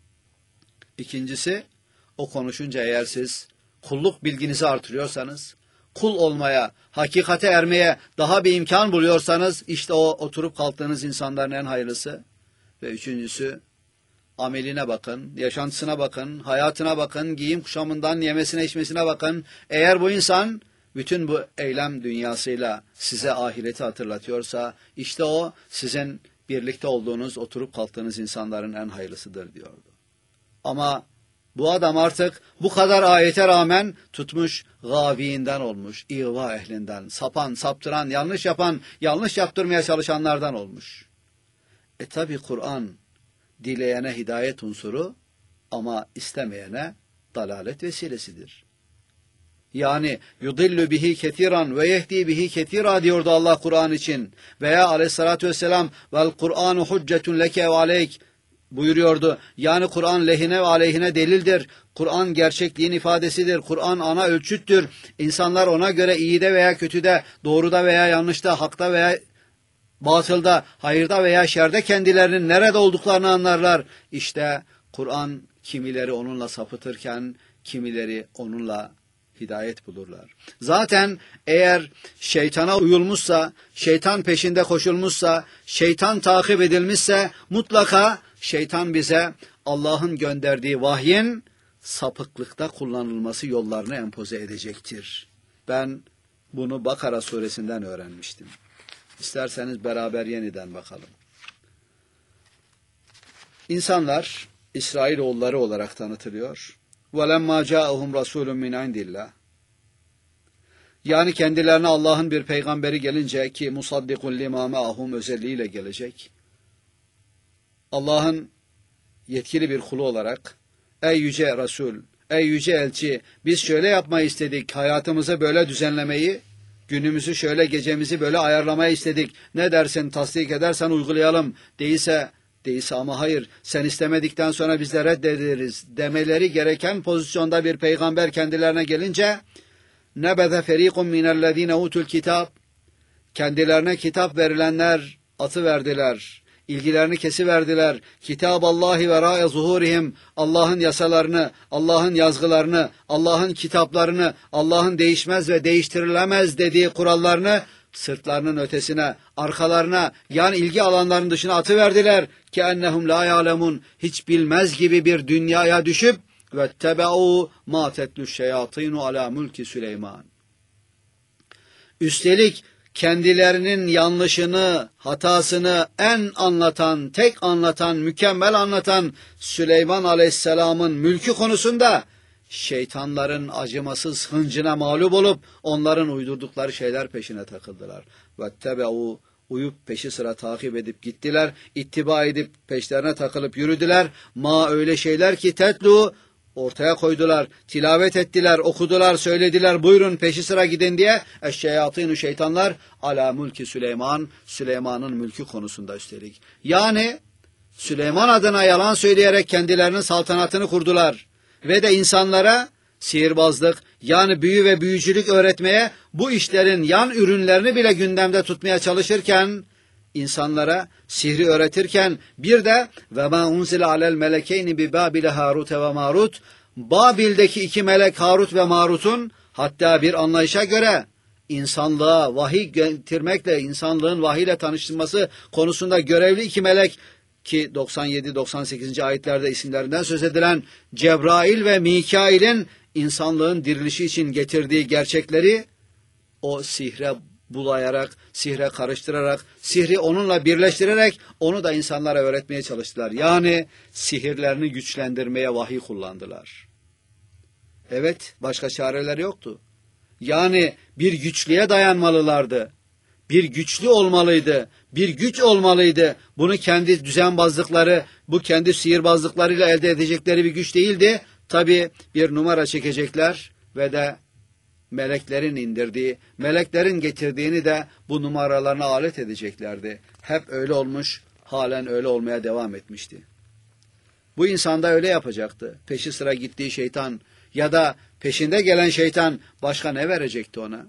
İkincisi, o konuşunca eğer siz kulluk bilginizi artırıyorsanız, kul olmaya, hakikate ermeye daha bir imkan buluyorsanız, işte o oturup kalktığınız insanların en hayırlısı. Ve üçüncüsü, ameline bakın, yaşantısına bakın, hayatına bakın, giyim kuşamından yemesine içmesine bakın. Eğer bu insan bütün bu eylem dünyasıyla size ahireti hatırlatıyorsa, işte o sizin birlikte olduğunuz, oturup kalktığınız insanların en hayırlısıdır diyordu. Ama bu adam artık bu kadar ayete rağmen tutmuş gaviinden olmuş, ihva ehlinden, sapan, saptıran, yanlış yapan, yanlış yaptırmaya çalışanlardan olmuş. E tabi Kur'an dileyene hidayet unsuru ama istemeyene dalalet vesilesidir. Yani yudillu bihi ketiran ve yehdi bihi ketira diyordu Allah Kur'an için. Veya aleyhissalatü vesselam vel Kur'anu huccetun leke ve aleyk buyuruyordu. Yani Kur'an lehine ve aleyhine delildir. Kur'an gerçekliğin ifadesidir. Kur'an ana ölçüttür. İnsanlar ona göre iyide veya kötüde, doğruda veya yanlışta, hakta veya batılda, hayırda veya şerde kendilerinin nerede olduklarını anlarlar. İşte Kur'an kimileri onunla sapıtırken kimileri onunla hidayet bulurlar. Zaten eğer şeytana uyulmuşsa, şeytan peşinde koşulmuşsa, şeytan takip edilmişse mutlaka şeytan bize Allah'ın gönderdiği vahyin sapıklıkta kullanılması yollarını empoze edecektir. Ben bunu Bakara suresinden öğrenmiştim. İsterseniz beraber yeniden bakalım. İnsanlar İsrailoğulları olarak tanıtılıyor. وَلَمَّا جَاءَهُمْ رَسُولٌ مِنْ عِنْدِ اللّٰهِ Yani kendilerine Allah'ın bir peygamberi gelince ki musaddikun lima ma'ahum özelliğiyle gelecek. Allah'ın yetkili bir kulu olarak ey yüce Resul, ey yüce elçi biz şöyle yapmayı istedik, hayatımızı böyle düzenlemeyi, günümüzü şöyle, gecemizi böyle ayarlamayı istedik. Ne dersin, tasdik edersen uygulayalım. Değilse, değilse ama hayır, sen istemedikten sonra biz de reddederiz demeleri gereken pozisyonda bir peygamber kendilerine gelince nebeze ferikun minellezine utul kitab kendilerine kitap verilenler atıverdiler. İlgilerini kesiverdiler. Kitaballahi ve ra'e zuhurihim. Allah'ın yasalarını, Allah'ın yazgılarını, Allah'ın kitaplarını, Allah'ın değişmez ve değiştirilemez dediği kurallarını sırtlarının ötesine, arkalarına, yani ilgi alanlarının dışına atıverdiler. Ki ennehum la ya'lemun, hiç bilmez gibi bir dünyaya düşüp ve tebe'u ma tetlu şeyatinu ala mulki Süleyman. Üstelik kendilerinin yanlışını, hatasını en anlatan, tek anlatan, mükemmel anlatan Süleyman Aleyhisselam'ın mülkü konusunda şeytanların acımasız hıncına mağlup olup onların uydurdukları şeyler peşine takıldılar. Vettebe'u, uyup peşi sıra takip edip gittiler, ittiba edip peşlerine takılıp yürüdüler. Ma, öyle şeyler ki tetlu, ortaya koydular, tilavet ettiler, okudular, söylediler, buyurun peşi sıra gidin diye. Eşşeyatînü, şeytanlar, ala mülki Süleyman, Süleyman'ın mülkü konusunda üstelik. Yani Süleyman adına yalan söyleyerek kendilerinin saltanatını kurdular. Ve de insanlara sihirbazlık, yani büyü ve büyücülük öğretmeye, bu işlerin yan ürünlerini bile gündemde tutmaya çalışırken, insanlara sihri öğretirken bir de ve ma unzile alel melekeyni bi Babil Harut ve Marut, Babil'deki iki melek Harut ve Marut'un hatta bir anlayışa göre insanlığa vahiy getirmekle, insanlığın vahiyle tanıştırması konusunda görevli iki melek, ki doksan yedi doksan sekizinci ayetlerde isimlerinden söz edilen Cebrail ve Mikail'in insanlığın dirilişi için getirdiği gerçekleri o sihre bulayarak, sihre karıştırarak, sihri onunla birleştirerek onu da insanlara öğretmeye çalıştılar. Yani sihirlerini güçlendirmeye vahiy kullandılar. Evet, başka çareleri yoktu. Yani bir güçlüğe dayanmalılardı. Bir güçlü olmalıydı, bir güç olmalıydı. Bunu kendi düzenbazlıkları, bu kendi sihirbazlıklarıyla elde edecekleri bir güç değildi. Tabii bir numara çekecekler ve de meleklerin indirdiği, meleklerin getirdiğini de bu numaralarına alet edeceklerdi. Hep öyle olmuş, halen öyle olmaya devam etmişti. Bu insan da öyle yapacaktı. Peşi sıra gittiği şeytan ya da peşinde gelen şeytan başka ne verecekti ona?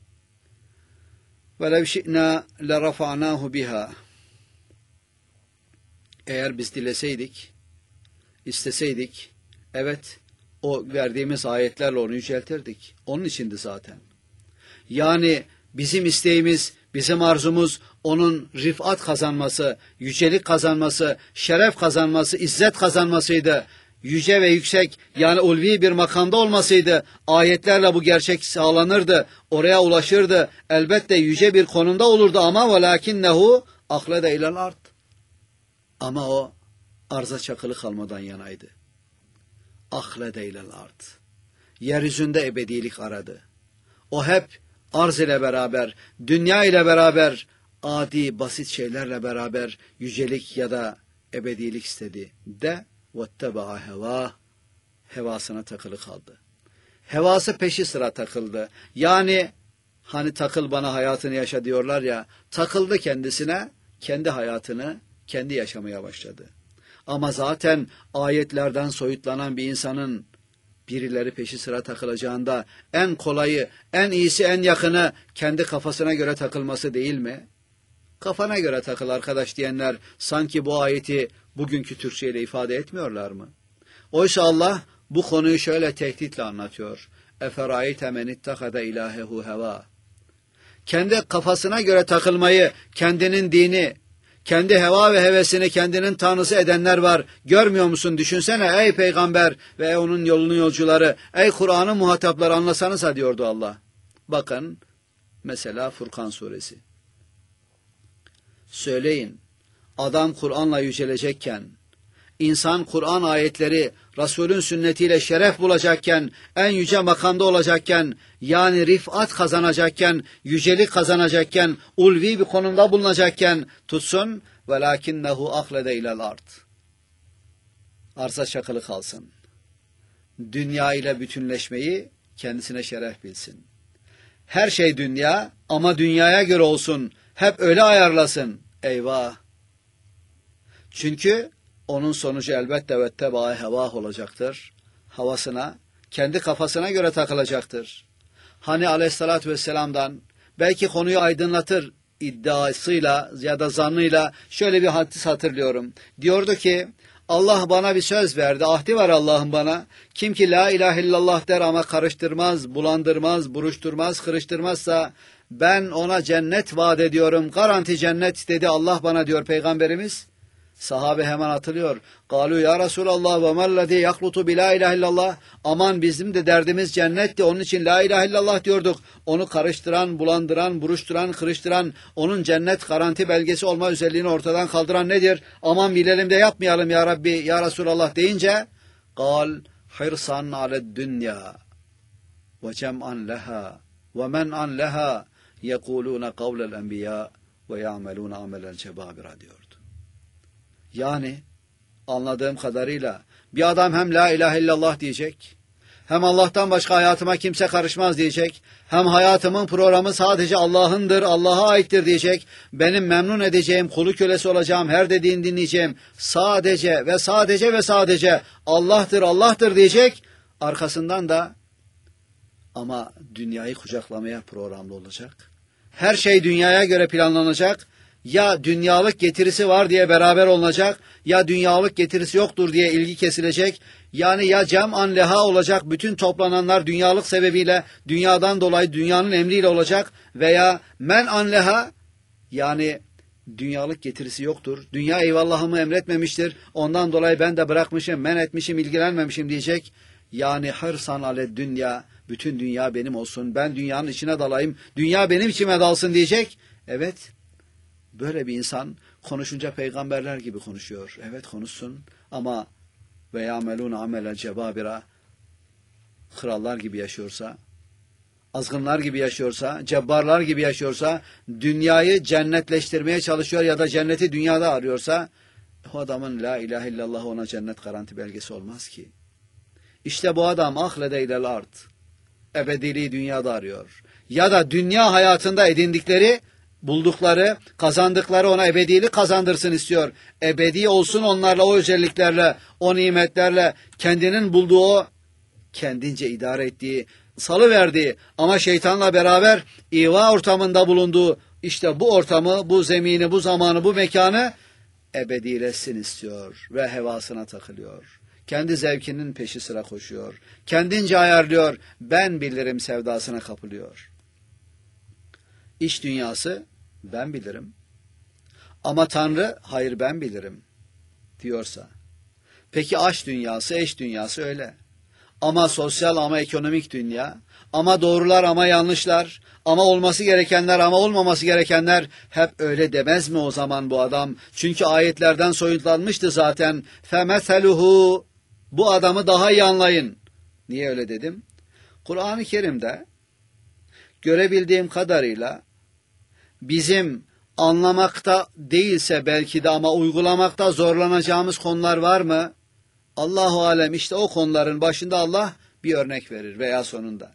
وَلَوْ شِئْنَا لَرَفَعْنَاهُ بِهَا. Eğer biz dileseydik, isteseydik, evet, o verdiğimiz ayetlerle onu yüceltirdik. Onun içindi zaten. Yani bizim isteğimiz, bizim arzumuz onun rifat kazanması, yücelik kazanması, şeref kazanması, izzet kazanmasıydı. Yüce ve yüksek, yani ulvi bir makamda olmasıydı. Ayetlerle bu gerçek sağlanırdı. Oraya ulaşırdı. Elbette yüce bir konumda olurdu ama velakinnehu ahlede ilal ard. Ama o arza çakılı kalmadan yanaydı. Ahlede ilal ard. Yeryüzünde ebedilik aradı. O hep arz ile beraber, dünya ile beraber, adi basit şeylerle beraber yücelik ya da ebedilik istedi de وَاتَّبَعَ heva, hevasına takılı kaldı. Hevası peşi sıra takıldı. Yani hani takıl bana hayatını yaşa diyorlar ya, takıldı kendisine, kendi hayatını kendi yaşamaya başladı. Ama zaten ayetlerden soyutlanan bir insanın birileri peşi sıra takılacağında en kolayı, en iyisi, en yakını kendi kafasına göre takılması değil mi? Kafana göre takıl arkadaş diyenler sanki bu ayeti bugünkü Türkçe ile ifade etmiyorlar mı? Oysa Allah bu konuyu şöyle tehditle anlatıyor. Eferayte men ittehada ilahehu heva. Kendi kafasına göre takılmayı, kendinin dini, kendi heva ve hevesini kendinin tanrısı edenler var. Görmüyor musun? Düşünsene ey peygamber ve onun yolunun yolcuları, ey Kur'an'ın muhatapları, anlasanıza diyordu Allah. Bakın mesela Furkan suresi. Söyleyin, adam Kur'an'la yücelecekken, insan Kur'an ayetleri, Resul'ün sünnetiyle şeref bulacakken, en yüce makamda olacakken, yani rifat kazanacakken, yücelik kazanacakken, ulvi bir konumda bulunacakken tutsun, velakinnehu ahlede ilal ard. Arza çakılı kalsın. Dünya ile bütünleşmeyi kendisine şeref bilsin. Her şey dünya ama dünyaya göre olsun. Hep öyle ayarlasın. Eyvah! Çünkü onun sonucu elbette vettebâ hevâh olacaktır. Havasına, kendi kafasına göre takılacaktır. Hani aleyhissalatü vesselam'dan belki konuyu aydınlatır iddiasıyla ya da zannıyla şöyle bir hadis hatırlıyorum. Diyordu ki Allah bana bir söz verdi. Ahdi var Allah'ın bana. Kim ki la ilahe illallah der ama karıştırmaz, bulandırmaz, buruşturmaz, kırıştırmazsa ben ona cennet vaat ediyorum. Garanti cennet dedi Allah bana diyor Peygamberimiz. Sahabe hemen hatırlıyor. Galu ya Resulallah ve mellezî yaklutu bi la ilahe illallah. Aman bizim de derdimiz cennetti. Onun için la ilahe illallah diyorduk. Onu karıştıran, bulandıran, buruşturan, kırıştıran, onun cennet garanti belgesi olma özelliğini ortadan kaldıran nedir? Aman bilelim de yapmayalım ya Rabbi, ya Resulallah deyince gal hırsan aled dünya ve cem'an leha ve men'an leha yekulûne kavlel enbiya ve ya'melûne amelel cebâbira diyordu. Yani anladığım kadarıyla bir adam hem la ilahe illallah diyecek, hem Allah'tan başka hayatıma kimse karışmaz diyecek, hem hayatımın programı sadece Allah'ındır, Allah'a aittir diyecek, benim memnun edeceğim, kulu kölesi olacağım, her dediğini dinleyeceğim, sadece ve sadece ve sadece Allah'tır, Allah'tır diyecek, arkasından da ama dünyayı kucaklamaya programlı olacak. Her şey dünyaya göre planlanacak. Ya dünyalık getirisi var diye beraber olunacak, ya dünyalık getirisi yoktur diye ilgi kesilecek. Yani ya cem'an leha olacak, bütün toplananlar dünyalık sebebiyle, dünyadan dolayı dünyanın emriyle olacak veya men'an leha, yani dünyalık getirisi yoktur. Dünya eyvallahımı emretmemiştir, ondan dolayı ben de bırakmışım, men etmişim, ilgilenmemişim diyecek. Yani hırsan ale dünya, bütün dünya benim olsun, ben dünyanın içine dalayım, dünya benim içime dalsın diyecek. Evet. Böyle bir insan konuşunca peygamberler gibi konuşuyor. Evet konuşsun ama ve ya'melûne amelen cebâbira, krallar gibi yaşıyorsa, azgınlar gibi yaşıyorsa, cebbarlar gibi yaşıyorsa, dünyayı cennetleştirmeye çalışıyor ya da cenneti dünyada arıyorsa, o adamın la ilahe illallah ona cennet garanti belgesi olmaz ki. İşte bu adam ahlede ilel ard, ebediliği dünyada arıyor. Ya da dünya hayatında edindikleri, buldukları, kazandıkları ona ebedilik kazandırsın istiyor. Ebedi olsun onlarla, o özelliklerle, o nimetlerle, kendinin bulduğu o, kendince idare ettiği, salıverdiği ama şeytanla beraber iva ortamında bulunduğu, işte bu ortamı, bu zemini, bu zamanı, bu mekanı ebedileşsin istiyor ve hevasına takılıyor. Kendi zevkinin peşi sıra koşuyor. Kendince ayarlıyor, ben bilirim sevdasına kapılıyor. İş dünyası, ben bilirim. Ama Tanrı, hayır ben bilirim diyorsa. Peki aşk dünyası, eş dünyası öyle. Ama sosyal, ama ekonomik dünya, ama doğrular, ama yanlışlar, ama olması gerekenler, ama olmaması gerekenler hep öyle demez mi o zaman bu adam? Çünkü ayetlerden soyutlanmıştı zaten. فَمَثَلُهُ, bu adamı daha iyi anlayın. Niye öyle dedim? Kur'an-ı Kerim'de görebildiğim kadarıyla bizim anlamakta değilse belki de ama uygulamakta zorlanacağımız konular var mı? Allahu alem, işte o konuların başında Allah bir örnek verir veya sonunda.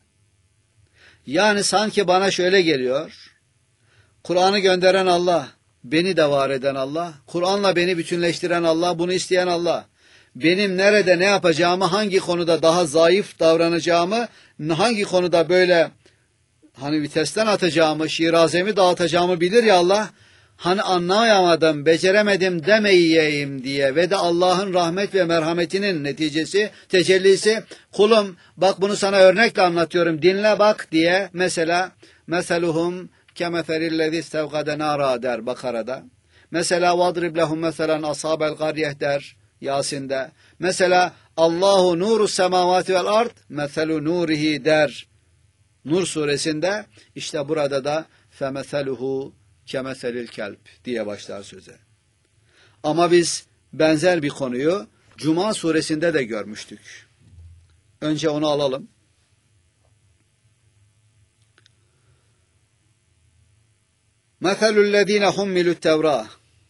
Yani sanki bana şöyle geliyor. Kur'an'ı gönderen Allah, beni de var eden Allah, Kur'an'la beni bütünleştiren Allah, bunu isteyen Allah. Benim nerede ne yapacağımı, hangi konuda daha zayıf davranacağımı, hangi konuda böyle hani vitesten atacağımı, şirazemi dağıtacağımı bilir ya Allah. Hani anlayamadım, beceremedim demeyeyim diye ve de Allah'ın rahmet ve merhametinin neticesi, tecellisi, kulum bak bunu sana örnekle anlatıyorum, dinle bak diye, mesela meseluhum kemeferillezî istevgade nâra der Bakara'da. Mesela vadrib lehum meselen ashabel garyeh der Yasin'de. Mesela Allahu nuru semavati vel ard meselu nurihi der Nur suresinde. İşte burada da femeseluhu kemeselil kelp diye başlar söze. Ama biz benzer bir konuyu Cuma suresinde de görmüştük. Önce onu alalım. Meselüllezine hummilut tevrah.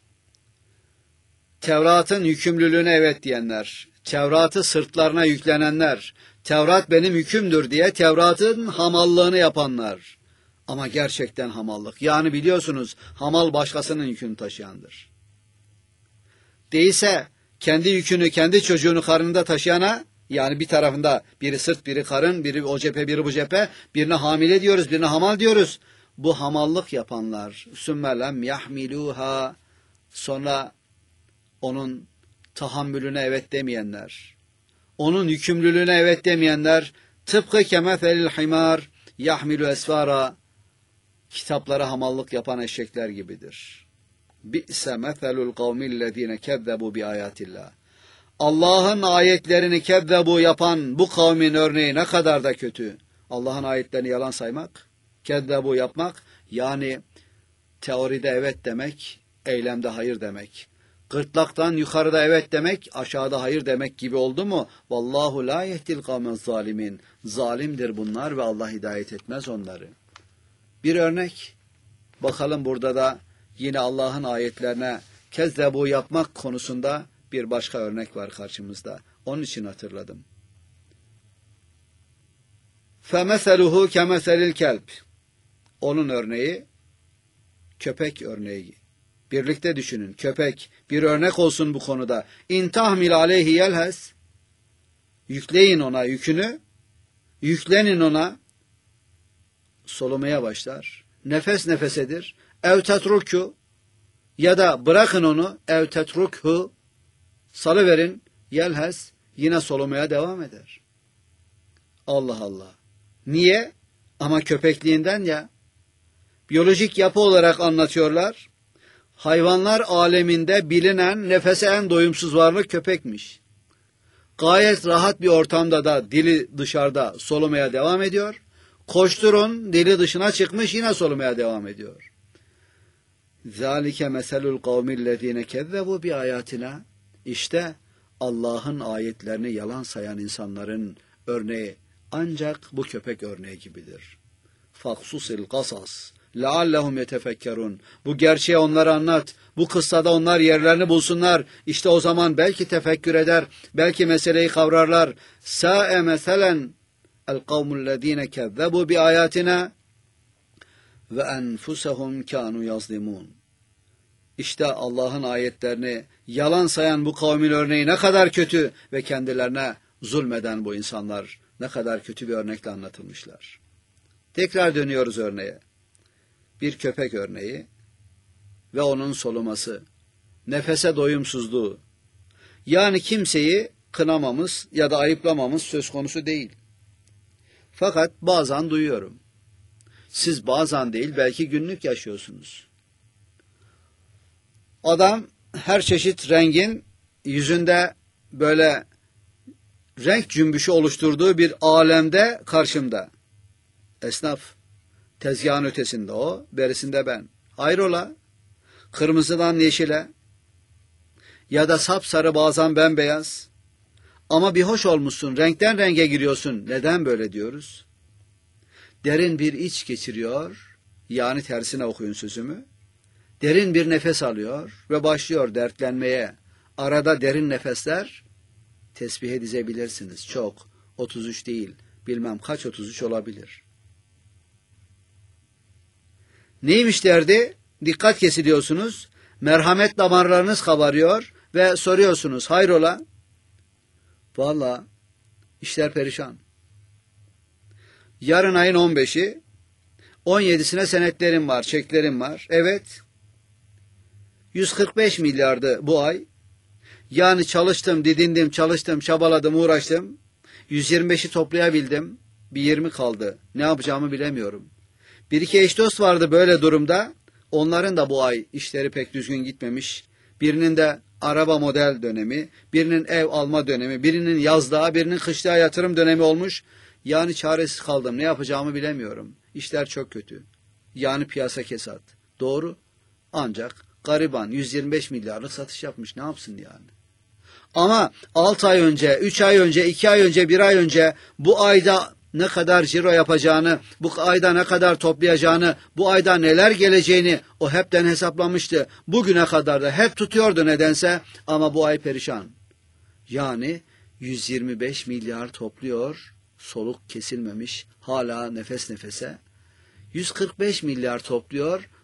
Tevrat'ın yükümlülüğüne evet diyenler, Tevrat'ı sırtlarına yüklenenler, Tevrat benim hükümdür diye Tevrat'ın hamallığını yapanlar. Ama gerçekten hamallık. Yani biliyorsunuz hamal başkasının yükünü taşıyandır. Değilse kendi yükünü, kendi çocuğunu karnında taşıyana, yani bir tarafında biri sırt, biri karın, biri o cephe, biri bu cephe, birine hamile diyoruz, birine hamal diyoruz. bu hamallık yapanlar, sümme lem yahmiluha, sonra onun tahammülüne evet demeyenler, onun yükümlülüğüne evet demeyenler, tıpkı kemefelil himar yahmilu esfara, kitaplara hamallık yapan eşekler gibidir. Bi'se meselul kavmillezine kezzebu bi ayatillah. Allah'ın ayetlerini kezzebu yapan bu kavmin örneği ne kadar da kötü. Allah'ın ayetlerini yalan saymak, kezzebu yapmak, yani teoride evet demek, eylemde hayır demek. Gırtlaktan yukarıda evet demek, aşağıda hayır demek gibi oldu mu? Vallahu la yehdil kavmez zalimin. Zalimdir bunlar ve Allah hidayet etmez onları. Bir örnek. Bakalım burada da yine Allah'ın ayetlerine kezzebu yapmak konusunda bir başka örnek var karşımızda. Onun için hatırladım. فَمَثَلُهُ كَمَثَلِ الْكَلْبِ. Onun örneği köpek örneği. Birlikte düşünün. Köpek bir örnek olsun bu konuda. İn tahmil aleyhi yelhes. Yükleyin ona yükünü. Yüklenin ona. Solumaya başlar. Nefes nefesedir. Ev tetruku, ya da bırakın onu. Ev tetrukhu, salıverin. Yelhes, yine solumaya devam eder. Allah Allah. Niye? Ama köpekliğinden ya. Biyolojik yapı olarak anlatıyorlar. Hayvanlar aleminde bilinen nefese en doyumsuz varlık köpekmiş. Gayet rahat bir ortamda da dili dışarıda solumaya devam ediyor. Koşturun, dili dışına çıkmış, yine solumaya devam ediyor. Zalike meselul kavmillezine kezzebu bi ayatina. İşte Allah'ın ayetlerini yalan sayan insanların örneği ancak bu köpek örneği gibidir. Faksusil kasas leallehum yetefekkerun. Bu gerçeği onlara anlat. Bu kıssada onlar yerlerini bulsunlar. İşte o zaman belki tefekkür eder, belki meseleyi kavrarlar. Sa'e meselen el kavmullezine kezzebu bi ayatina ve enfusehum kanu yazlimun. İşte Allah'ın ayetlerini yalan sayan bu kavmin örneği ne kadar kötü ve kendilerine zulmeden bu insanlar ne kadar kötü bir örnekle anlatılmışlar. Tekrar dönüyoruz örneğe. Bir köpek örneği ve onun soluması, nefese doyumsuzluğu. Yani kimseyi kınamamız ya da ayıplamamız söz konusu değil. Fakat bazen duyuyorum. Siz bazen değil, belki günlük yaşıyorsunuz. Adam her çeşit rengin yüzünde böyle renk cümbüşü oluşturduğu bir alemde karşımda. Esnaf, tezgahın ötesinde o, berisinde ben. Hayrola, kırmızıdan yeşile ya da sapsarı, bazen bembeyaz. Ama bir hoş olmuşsun, renkten renge giriyorsun. Neden böyle diyoruz? Derin bir iç geçiriyor, yani tersine okuyun sözümü. Derin bir nefes alıyor ve başlıyor dertlenmeye. Arada derin nefesler, tesbihe dizebilirsiniz. Çok, otuz üç değil, bilmem kaç otuz üç olabilir. Neymiş derdi? Dikkat kesiliyorsunuz, merhamet damarlarınız kabarıyor ve soruyorsunuz, hayrola? Vallahi işler perişan. Yarın ayın on beşi, on yedisine senetlerim var, çeklerim var. Evet, yüz kırk beş milyardı bu ay. Yani çalıştım, didindim, çalıştım, çabaladım, uğraştım. yüz yirmi beşi toplayabildim. Bir yirmi kaldı. Ne yapacağımı bilemiyorum. Bir iki eş dost vardı böyle durumda. Onların da bu ay işleri pek düzgün gitmemiş. Birinin de araba model dönemi, birinin ev alma dönemi, birinin yazlığa, birinin kışlığa yatırım dönemi olmuş. Yani çaresiz kaldım. Ne yapacağımı bilemiyorum. İşler çok kötü. Yani piyasa kesat. Doğru. Ancak gariban yüz yirmi beş milyarlık satış yapmış. Ne yapsın yani? Ama altı ay önce, üç ay önce, iki ay önce, bir ay önce bu ayda ne kadar ciro yapacağını, bu ayda ne kadar toplayacağını, bu ayda neler geleceğini o hepten hesaplamıştı. Bugüne kadar da hep tutuyordu nedense, ama bu ay perişan. Yani yüz yirmi beş milyar topluyor, soluk kesilmemiş, hala nefes nefese. yüz kırk beş milyar topluyor,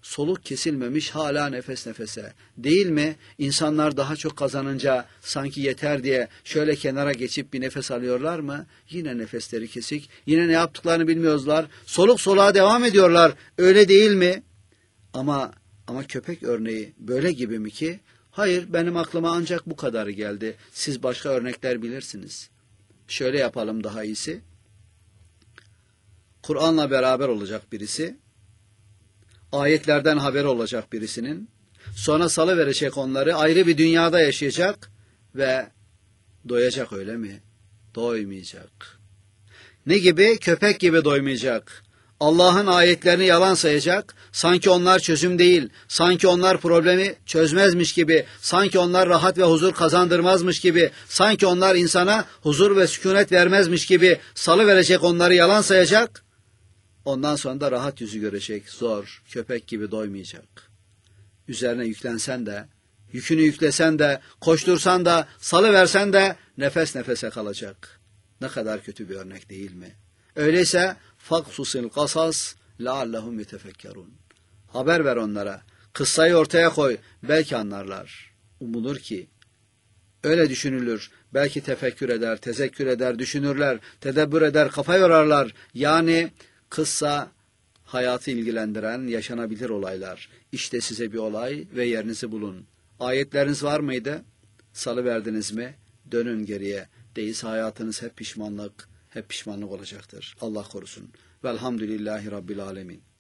soluk kesilmemiş hala nefes nefese. Değil mi? İnsanlar daha çok kazanınca sanki yeter diye şöyle kenara geçip bir nefes alıyorlar mı? Yine nefesleri kesik. Yine ne yaptıklarını bilmiyorlar. Soluk soluğa devam ediyorlar. Öyle değil mi? Ama ama köpek örneği böyle gibi mi ki? Hayır, benim aklıma ancak bu kadarı geldi. Siz başka örnekler bilirsiniz. Şöyle yapalım daha iyisi. Kur'an'la beraber olacak birisi, ayetlerden haber olacak birisinin, sonra salıverecek onları, ayrı bir dünyada yaşayacak ve doyacak, öyle mi? Doymayacak. Ne gibi? Köpek gibi doymayacak. Allah'ın ayetlerini yalan sayacak, sanki onlar çözüm değil, sanki onlar problemi çözmezmiş gibi, sanki onlar rahat ve huzur kazandırmazmış gibi, sanki onlar insana huzur ve sükunet vermezmiş gibi salıverecek, onları yalan sayacak. Ondan sonra da rahat yüzü görecek, zor, köpek gibi doymayacak. Üzerine yüklensen de, yükünü yüklesen de, koştursan da, salıversen de nefes nefese kalacak. Ne kadar kötü bir örnek değil mi? Öyleyse faksusil kasas leallehum yetefekkerun. Haber ver onlara, kıssayı ortaya koy, belki anlarlar. Umulur ki öyle düşünülür, belki tefekkür eder, tezekkür eder, düşünürler, tedebbür eder, kafa yorarlar. Yani kıssa hayatı ilgilendiren yaşanabilir olaylar. İşte size bir olay ve yerinizi bulun. Ayetleriniz var mıydı? Salıverdiniz mi? Dönün geriye. Değilse hayatınız hep pişmanlık, hep pişmanlık olacaktır. Allah korusun. Velhamdülillahi Rabbil Alemin.